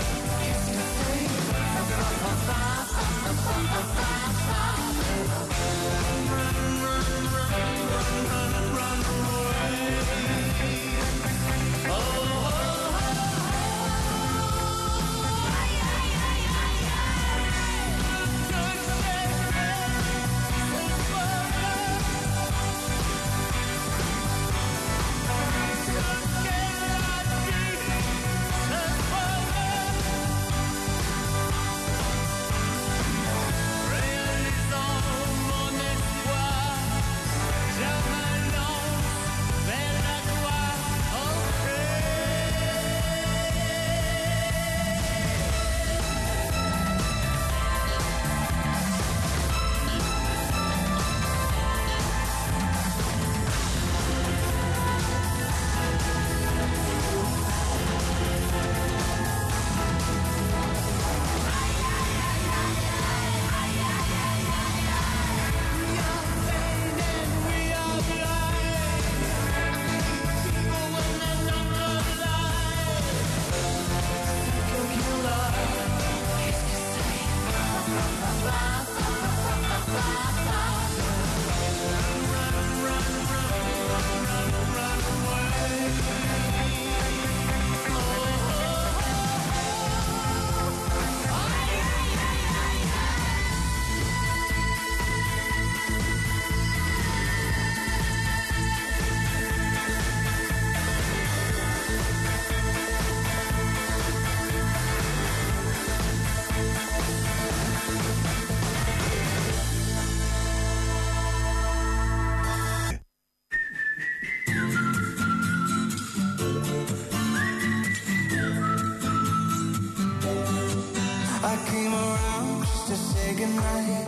Run, run, run, run, run away. Oh. Rain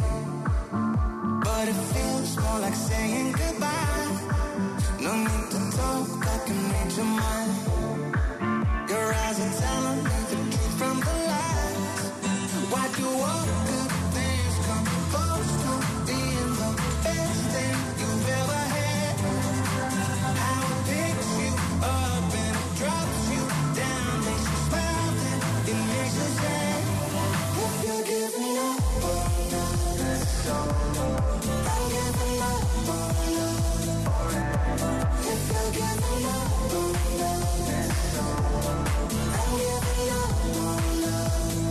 but it feels more like saying goodbye. No need to talk, I can read your mind. Your eyes are telling me the truth from the lies. Why do all good things come close to being the best thing you've ever had? How it picks you up and it drops you down, makes you smile, then it makes you sad. If you're giving up on love, I'm giving up on love. If you're giving up on love, I'm giving up on love.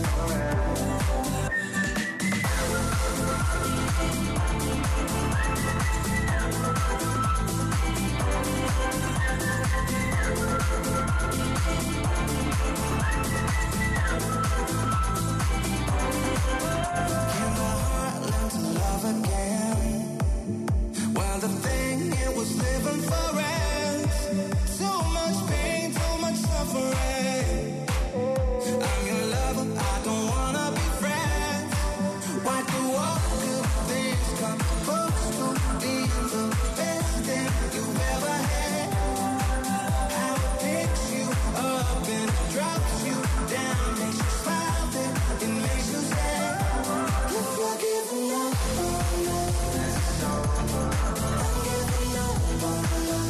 Can my heart learn to love again? Well, the thing, it was living for rent. Too much pain, too much suffering. I'm your lover, I don't wanna be friends. Why do all good things come close to being the best thing you've ever had? How it picks you up and it drops you down, makes you smile, then it makes you sad. If you're giving up on love, I'm giving up on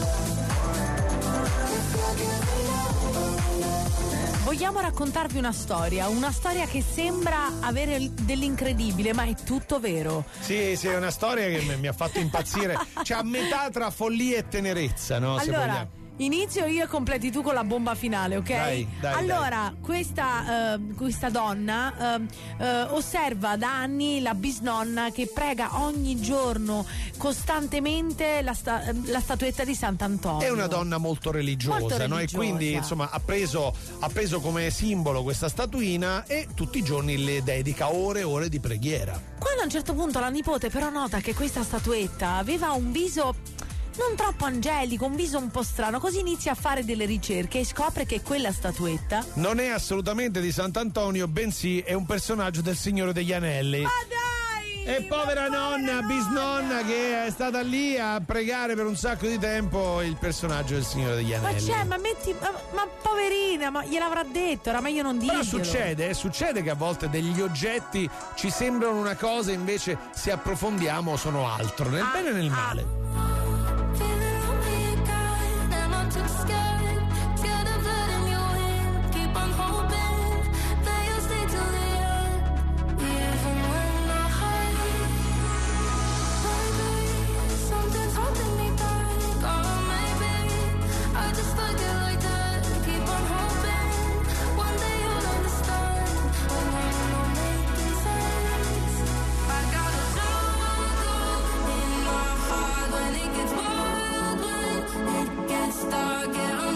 love. If you're giving up on love. Vogliamo raccontarvi una storia che sembra avere dell'incredibile, ma è tutto vero. Sì, è una storia che mi ha fatto impazzire. C'è a metà tra follia e tenerezza, no? Se Allora, vogliamo. inizio io e completi tu con la bomba finale, ok? Dai, allora, questa donna osserva da anni la bisnonna che prega ogni giorno costantemente la statuetta di Sant'Antonio. È una donna molto religiosa, Molto no? E religiosa. quindi insomma ha preso come simbolo questa statuina e tutti i giorni le dedica ore e ore di preghiera. Quando a un certo punto la nipote però nota che questa statuetta aveva un viso non troppo angelico, un viso un po' strano, così inizia a fare delle ricerche e scopre che quella statuetta Non è assolutamente di Sant'Antonio, bensì è un personaggio del Signore degli Anelli. Ma dai! E povera nonna, bisnonna, che è stata lì a pregare per un sacco di tempo il personaggio del Signore degli Ma Anelli. c'è, ma poverina, ma gliel'avrà detto, era meglio non dirglielo. Però succede che a volte degli oggetti ci sembrano una cosa, invece se approfondiamo sono altro, nel bene e nel male. Feeling lonely again, and I'm too scared of letting you in. Keep on hoping that you'll stay till the end, even when I hide. Maybe something's holding me back, or maybe I just like it like that. Keep on hoping one day you'll understand, and then it'll make sense. I got a jungle in my heart when it gets wild, when it gets dark, yeah.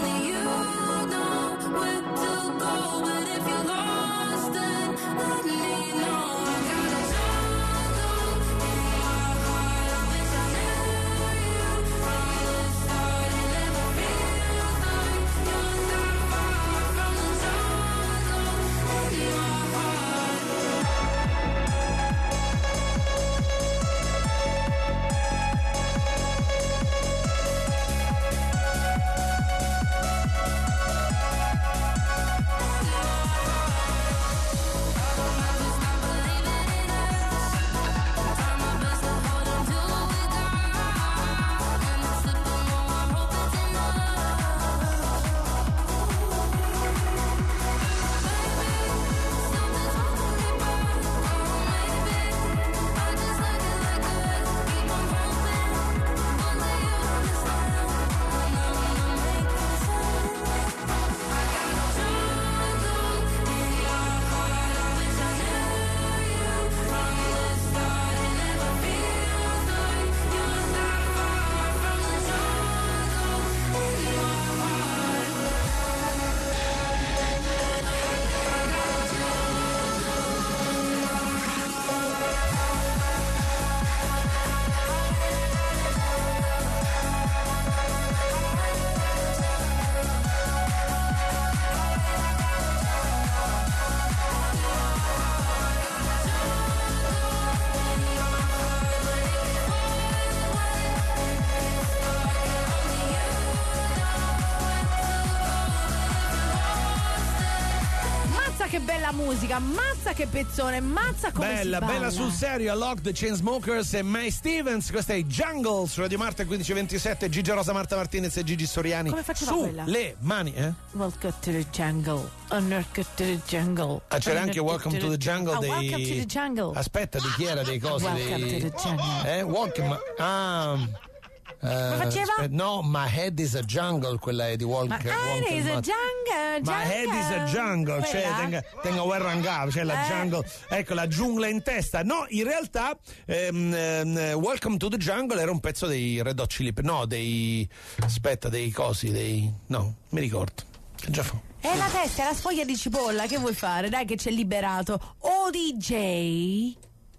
che bella musica, mazza che pezzone, mazza come bella, si balla. bella sul serio. Alok, The Chainsmokers e Mae Stevens. Questa è Jungle su Radio Marte 1527. Gigi Rosa, Marta Martinez e Gigi Soriani. Come faceva su quella? le mani, Welcome to the jungle. Welcome to the jungle. Ah, c'era anche Welcome to the Jungle dei... Welcome to the jungle. Aspetta, di chi era dei cosi? Welcome to the jungle. Welcome. Come faceva? No, My Head is a Jungle, quella è di Walker. My head is a jungle. My Head is a Jungle, cioè tengo guerra cioè la jungle, ecco, la giungla in testa. No, in realtà Welcome to the Jungle era un pezzo dei Red Hot Chili Peppers, no, dei cosi, mi ricordo. Che già fa. È la testa, è la sfoglia di cipolla, che vuoi fare? Dai che c'è liberato. Oh DJ.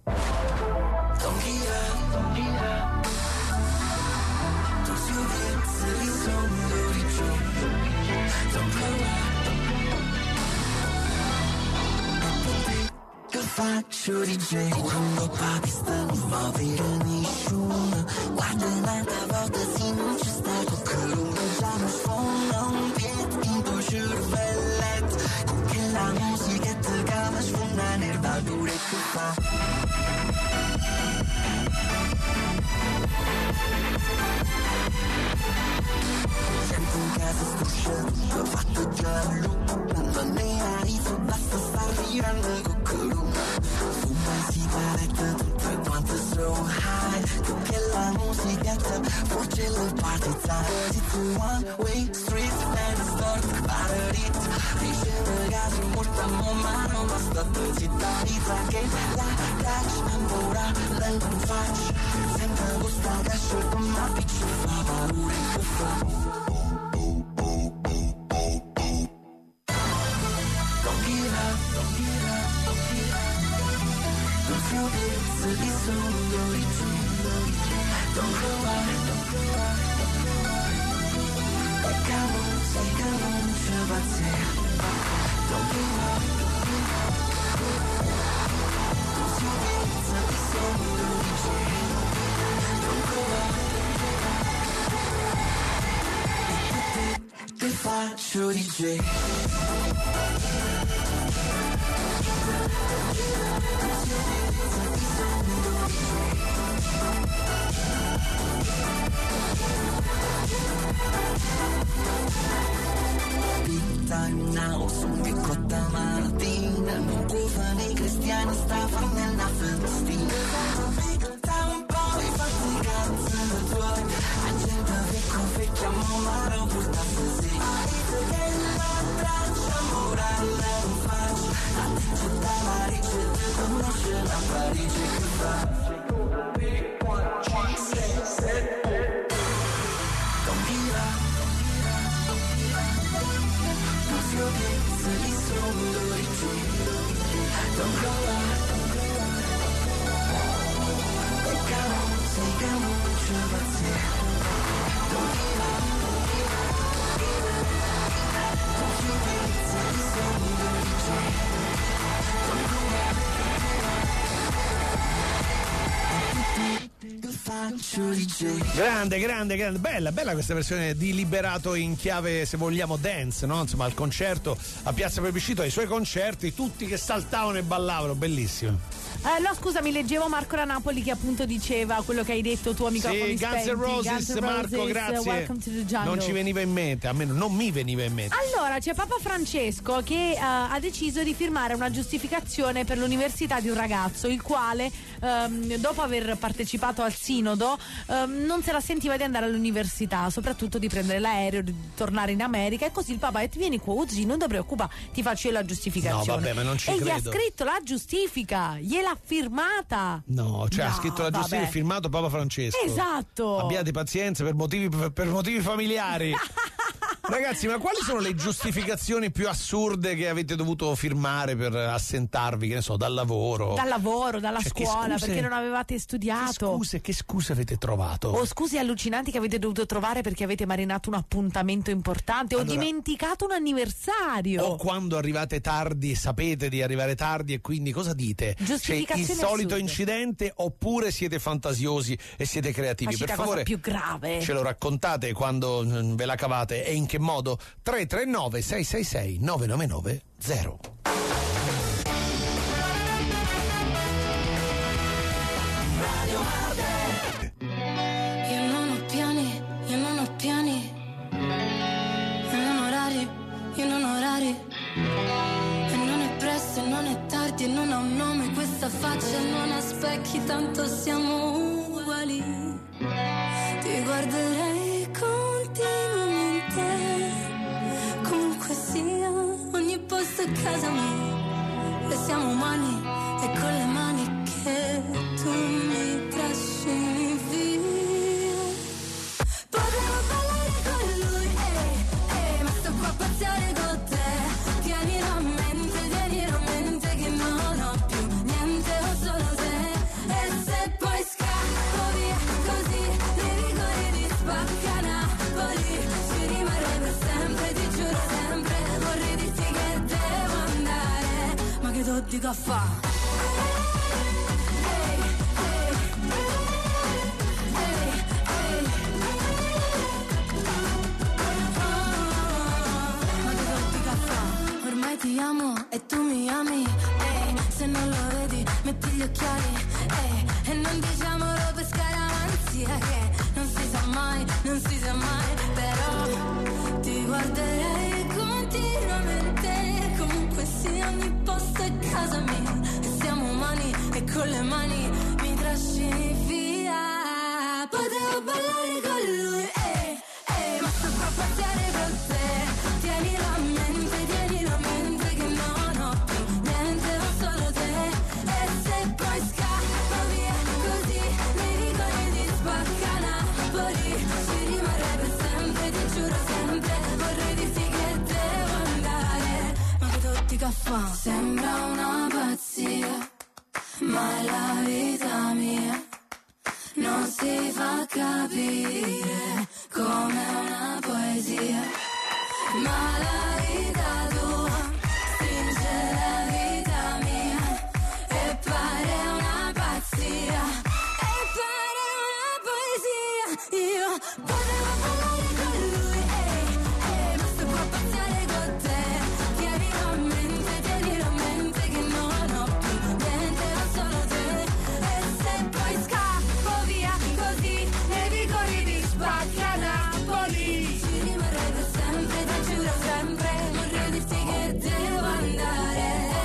Faccio DJ Congo Pakistan ma per nessuno guarda un'altra volta se non c'è stato calore già non sfonda un piede in tuo cervelletto con che la musica ti cava sfonda nervature che fa sento in casa strusciato ho fatto già il loop non ne hai basta star girando con sigaretta tutte quante so high tu che la musichetta forse lo party time it's a one way street and start pararit dice ragazzi portiamo mano ma state zitta che la caccia ancora lento faccio sempre questa caccia ma picci fa paura che fa Faccio DJ Big time now, son che cotta mattina non può fare cristiano, sta facendo una festina Big time poi fatti canzoni tuoi a gente che confecciamo ma non porta così che la traccia morale non faccio a te tutta la ricetta conosce la Parigi che fa Big one, two, set don't give up your kids and he's so dirty don't go out take a moment don't give up your kids and he's so dirty don't go out faccio DJ grande, bella questa versione di Liberato in chiave, se vogliamo, dance, no? Insomma, al concerto a Piazza Plebiscito, ai suoi concerti, tutti che saltavano e ballavano, bellissimo. No, scusami, leggevo Marco da Napoli che appunto diceva quello che hai detto tu a microfoni spenti. Guns N' Roses, Marco, grazie. Welcome to the jungle. Non ci veniva in mente, almeno non mi veniva in mente. Allora, c'è Papa Francesco che ha deciso di firmare una giustificazione per l'università di un ragazzo, il quale dopo aver partecipato al sinodo non se la sentiva di andare all'università, soprattutto di prendere l'aereo, di tornare in America, e così il Papa ha detto: vieni qua oggi, non ti preoccupare, ti faccio io la giustificazione. No, vabbè, ma non ci e credo. gli ha scritto la giustifica, gliel'ha firmata. No, cioè no, ha scritto la giustifica, vabbè. firmato Papa Francesco. Esatto. Abbiate pazienza per motivi familiari. Ragazzi, ma quali sono le giustificazioni più assurde che avete dovuto firmare per assentarvi, che ne so, dal lavoro? Dalla scuola, perché non avevate studiato. Che scuse avete trovato? O scuse allucinanti che avete dovuto trovare perché avete marinato un appuntamento importante, o dimenticato un anniversario. O quando arrivate tardi, sapete di arrivare tardi e quindi cosa dite? Giustificazioni il solito assurde. Incidente, oppure siete fantasiosi e siete creativi? Facite per favore, cosa più grave. Ce lo raccontate quando ve la cavate e in che modo? 339 666 9990. Radio Marche. Io non ho piani, io non ho piani. E non orari, io non ho orari. E non è presto, e non è tardi, e non ha un nome questa faccia, non ha specchi, tanto siamo uguali. Ti guarderei continuamente, comunque sia, ogni posto è casa mia. E siamo umani, e con le mani che tu mi trascini via. Potevo ballare con lui, ma sto qua a pazziare con te. Tienilo a mente che non ho più niente, ho solo te. E se poi scappo via così, nei rigori di Spacca Napoli, ci rimarrei per sempre, ti giuro sempre. Vorrei dirti che devo andare, ma che tu dico a fa'? Ormai ti amo e tu mi ami, se non lo vedi metti gli occhiali, e non diciamolo per scaramanzia, che non si sa mai, non si sa mai, però ti guarderei continuamente, comunque sia ogni posto è casa mia, e siamo umani e con le mani mi trascini via. Potevo ballare con lui, ma sto qua a pazziare con te. Tienilo a mente che non ho più niente, ho solo te. E se poi scappo via così, nei rigori di Spacca Napoli, ci rimarrei per sempre, ti giuro sempre. Vorrei dirti che devo andare, ma che tutti che fa? Sembra una pazzia, ma è la vita mia. Non si fa capire come una poesia, ma la vita tua stringe la vita mia, e pare una pazzia, e pare una poesia. Io potevo parlare con lui, ma sto qua a pazziare con te. Tienilo a mente che non ho più niente, ho solo te. E se poi scappo via così, nei vicoli di Spacca Napoli, ci rimarrei per sempre, ti giuro sempre. Vorrei dirti che devo andare.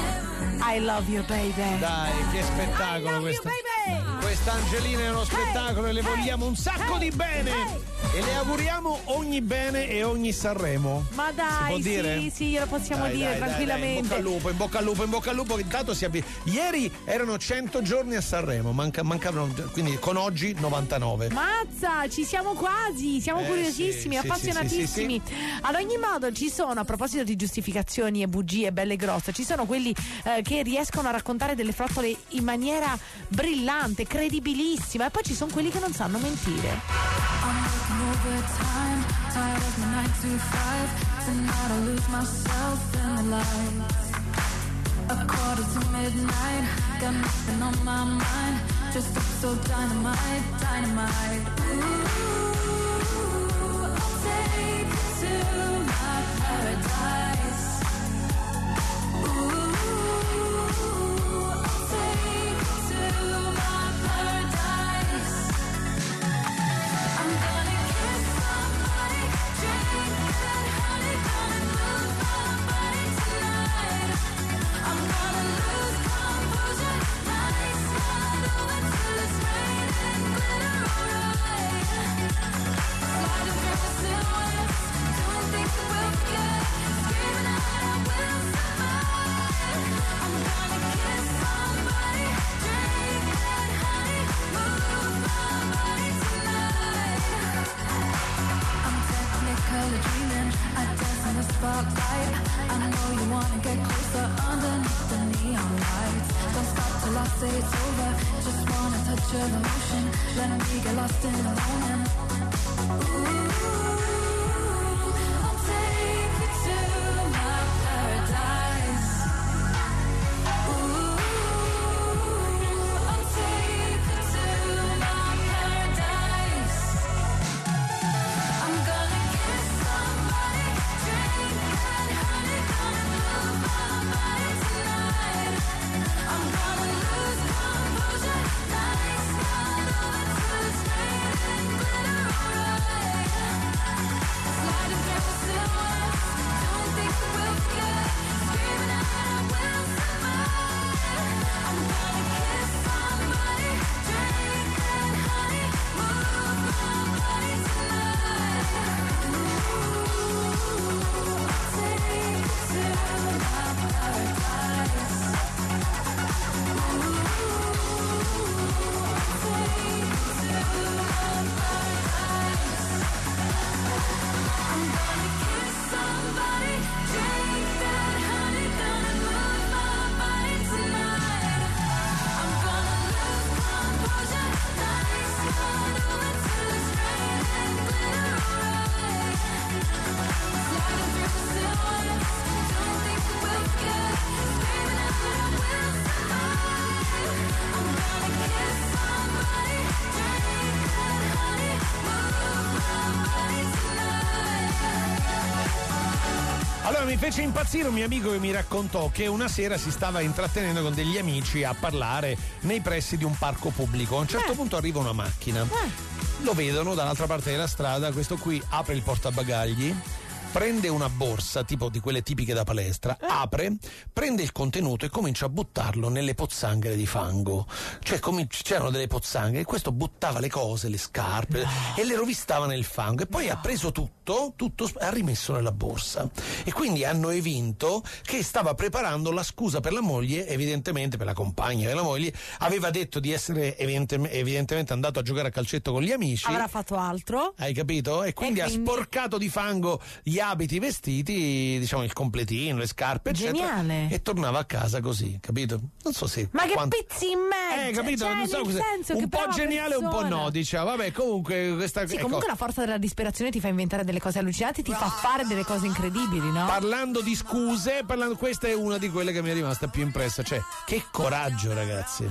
I love you baby. Dai, che spettacolo questo. Questa Angelina è uno spettacolo e le vogliamo un sacco di bene. E le auguriamo ogni bene e ogni Sanremo. Ma dai, si può dire? Sì, glielo possiamo dire tranquillamente. Dai, in bocca al lupo, intanto ieri erano 100 giorni a Sanremo, mancavano, quindi con oggi 99. Mazza, ci siamo quasi, siamo curiosissimi, appassionatissimi. Sì. Ad ogni modo ci sono, a proposito di giustificazioni e bugie belle grosse, ci sono quelli che riescono a raccontare delle frottole in maniera brillante, credibilissima, e poi ci sono quelli che non sanno mentire. Overtime, tired of my 9 to 5. Tonight I lose myself in the lights. 1:45, got nothing on my mind. Just up so dynamite. Ooh, I'll take you to my paradise. Ooh, I'll take you to my paradise. I'm gonna kiss somebody, drink that honey, gonna move my body tonight. I'm gonna lose composure, nights not over till it's raining glitter, alright. Slide across the silhouettes, doing things that will forget, screaming out I will survive. I'm gonna kiss somebody, drink that honey, move my body tonight. I'm technically dreaming, I dance in the spotlight. I know you wanna get closer underneath the neon lights. Don't stop till I say it's over, just wanna touch your emotion. Let me get lost in the moment. Ooh, I'll take you to my paradise. Ooh, I'll take you to my paradise. I'm gonna kiss somebody, drink that honey, gonna move my body tonight. I'm gonna lose composure, nights not Allora mi fece impazzire un mio amico che mi raccontò che una sera si stava intrattenendo con degli amici a parlare nei pressi di un parco pubblico. A un certo punto arriva una macchina, lo vedono dall'altra parte della strada, questo qui apre il portabagagli, prende una borsa tipo di quelle tipiche da palestra, apre, prende il contenuto e comincia a buttarlo nelle pozzanghere di fango. Cioè c'erano delle pozzanghere e questo buttava le cose, le scarpe e le rovistava nel fango e poi ha preso tutto ha rimesso nella borsa. E quindi hanno evinto che stava preparando la scusa per la moglie, evidentemente per la compagna della moglie, aveva detto di essere evidentemente andato a giocare a calcetto con gli amici. Avrà fatto altro. Hai capito? E quindi ha sporcato di fango gli abiti, i vestiti, diciamo il completino, le scarpe, eccetera. Geniale. E tornava a casa così, capito? Non so se. Ma che pizzi in mezzo! Capito? Cioè, non so nel senso che un po' brava geniale, un po' persona. no, diciamo. Vabbè, comunque questa Sì, comunque la forza della disperazione ti fa inventare delle cose allucinanti, ti fa fare delle cose incredibili, no? Parlando di scuse, questa è una di quelle che mi è rimasta più impressa. Cioè, che coraggio, ragazzi.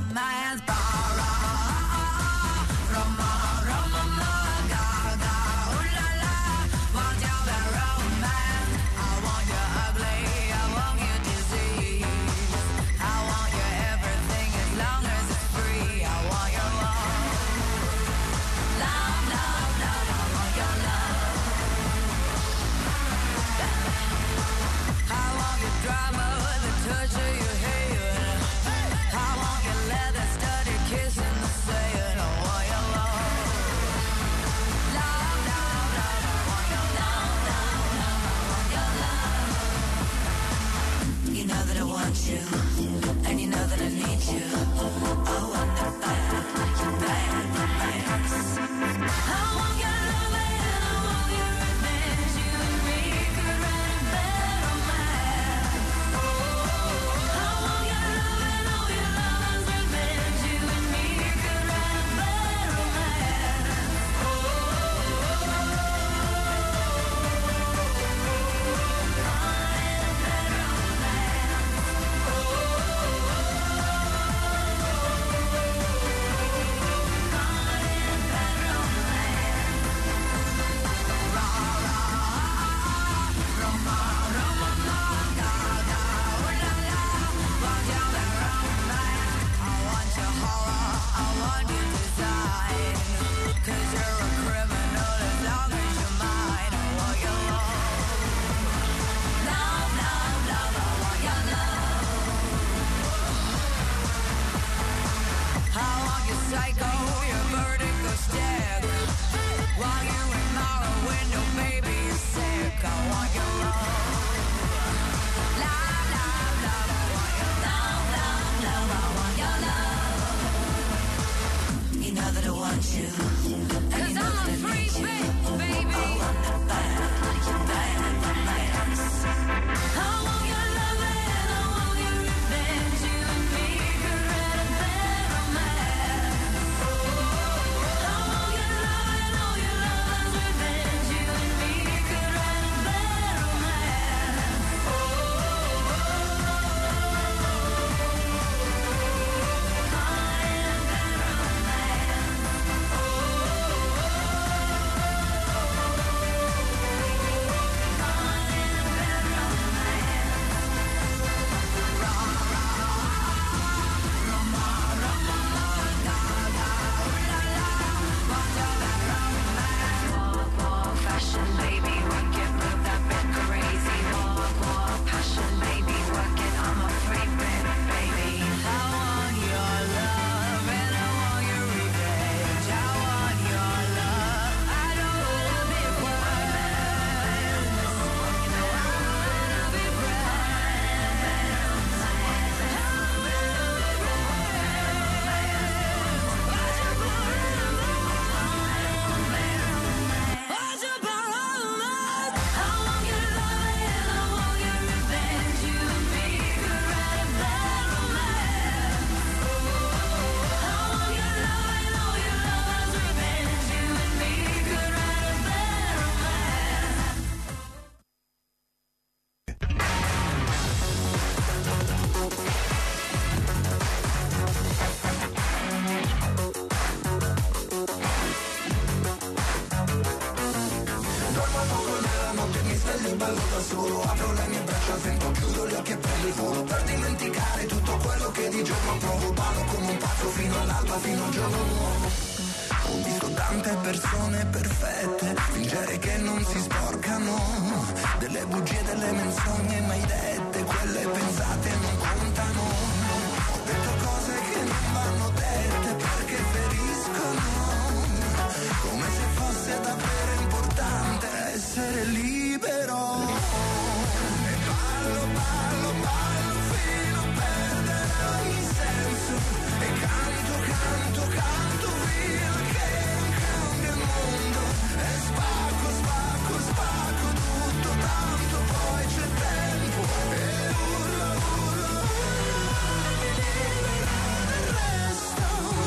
e ballo da solo. Apro le mie braccia al vento, chiudo gli occhi e prendo il volo per dimenticare tutto quello che di giorno provo. Ballo come un pazzo fino all'alba, fino al giorno nuovo. Ho visto tante persone perfette fingere che non si sporcano, delle bugie, delle menzogne mai dette, quelle pensate non contano. Ho detto cose che non vanno dette perché feriscono, come se fosse davvero importante essere libero. E ballo, ballo, ballo fino a perdere ogni senso, e canto, canto, canto fino a che non cambia il mondo. E spacco, spacco, spacco tutto, tanto poi c'è tempo. E urlo, urlo, urlo, mi libero del resto.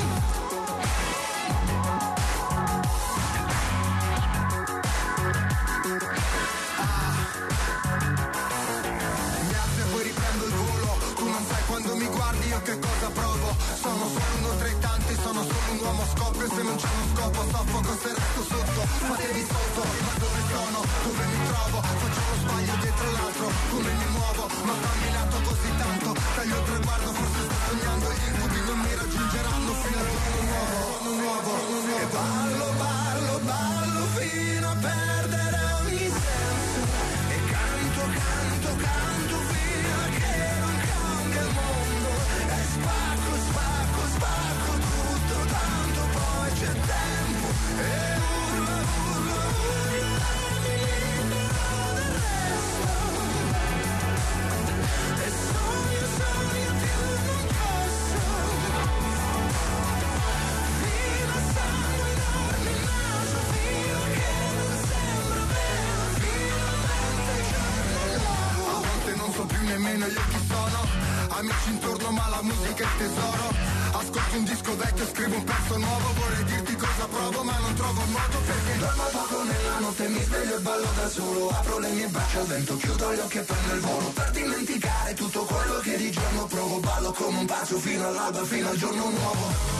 Mi alzo e poi riprendo il volo. Tu non sai quando mi guardi io che cosa provo. Sono solo uno tra i tanti, sono solo un uomo scoppio. E se non c'è uno scopo soffoco se resto sotto. Fatevi sotto, ma dove sono? Dove mi trovo? Faccio uno sbaglio dietro l'altro. Come mi muovo? Ma fammi lato così tanto. Taglio il traguardo, forse sto sognando. Gli incubi non mi raggiungeranno fino al giorno nuovo. E ballo, ballo, ballo fino a perdere ogni senso. E canto, canto, canto fino a che non cambia il mondo. E spacco, spacco, spacco tutto, tanto poi c'è tempo. E urlo, urlo, urlo, mi libero del resto. E sogno, sogno più non posso. Fino a sangue enorme il naso, fino a che non sembra vero. Finalmente il giorno nuovo. A volte non so più nemmeno io chi sono. Amici intorno ma la musica è il tesoro. Ascolto un disco vecchio, scrivo un pezzo nuovo. Vorrei dirti cosa provo ma non trovo modo. Perché dormo poco nella notte, mi sveglio e ballo da solo. Apro le mie braccia al vento, chiudo gli occhi e prendo il volo per dimenticare tutto quello che di giorno provo. Ballo come un pazzo fino all'alba, fino al giorno nuovo.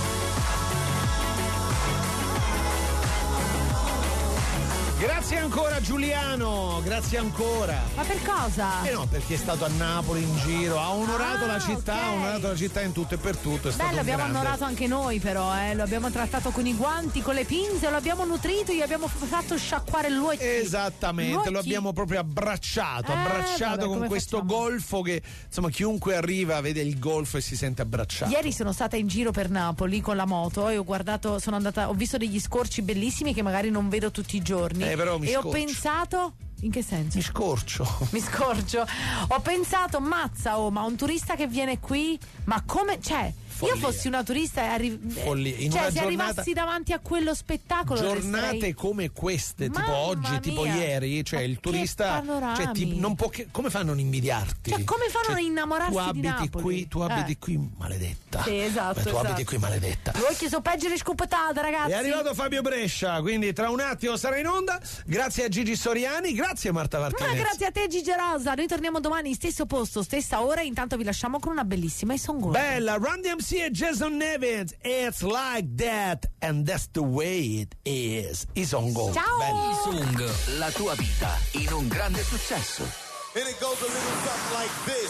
Grazie ancora Giuliano, grazie ancora. Ma per cosa? Eh no, perché è stato a Napoli in giro, ha onorato la città, ok. ha onorato la città in tutto e per tutto. È stato Bello, un abbiamo grande. onorato anche noi però, lo abbiamo trattato con i guanti, con le pinze, lo abbiamo nutrito, gli abbiamo fatto sciacquare il luochi. Esattamente, lo abbiamo proprio abbracciato vabbè, con come questo facciamo? golfo che insomma chiunque arriva vede il golfo e si sente abbracciato. Ieri sono stata in giro per Napoli con la moto e ho visto degli scorci bellissimi che magari non vedo tutti i giorni. Però mi e ho scoccio. pensato, in che senso? Mi scorcio. Mi scorcio. Ho pensato, mazza, ma un turista che viene qui, ma come, cioè, Follia. io fossi una turista e Follia. In cioè, una se giornata- arrivassi davanti a quello spettacolo Giornate resterei... come queste, tipo Mamma oggi, tipo mia. ieri, cioè Ma il che turista, panorami. cioè, non può come fanno a non invidiarti? Cioè, come fanno a innamorarsi tu di abiti Napoli? qui, tu abiti qui, maledetta. Sì, esatto, Tu abiti esatto. qui, maledetta. Voi che sono peggio di scopetate, ragazzi. È arrivato Fabio Brescia, quindi tra un attimo sarà in onda. Grazie a Gigi Soriani, grazie a Marta Martinez. Ma grazie a te Gigi Rosa, noi torniamo domani stesso posto, stessa ora, intanto vi lasciamo con una bellissima Ison Gold. Bella, Run DMC e Jason Nevins. It's like that and that's the way it is. Ison Gold. Ciao. Bella. Sung, la tua vita in un grande successo. And it goes a little something like this.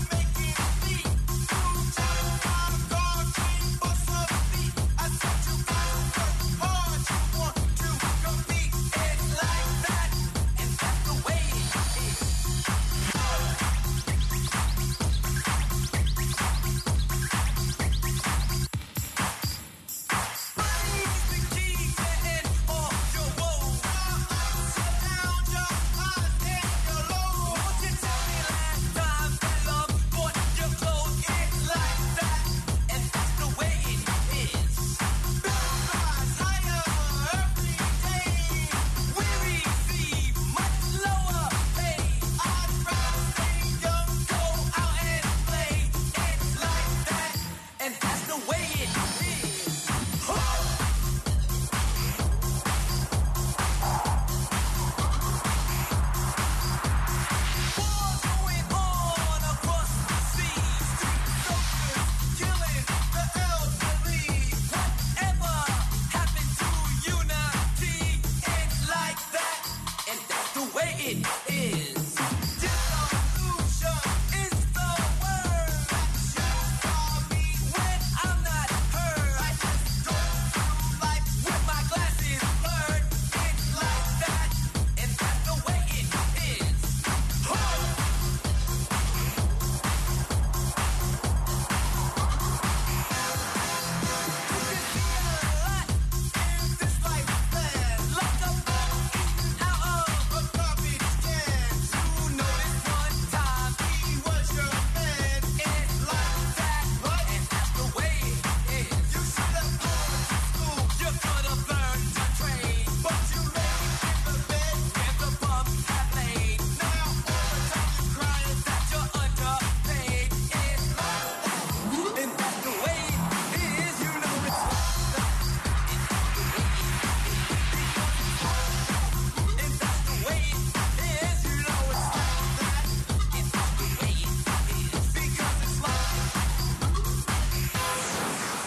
I said you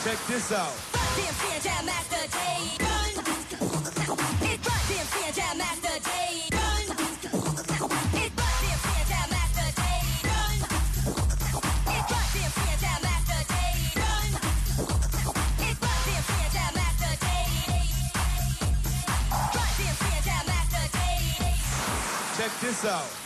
Check this out. Jam Master Jay. It's Jam Master Jay. Check this out.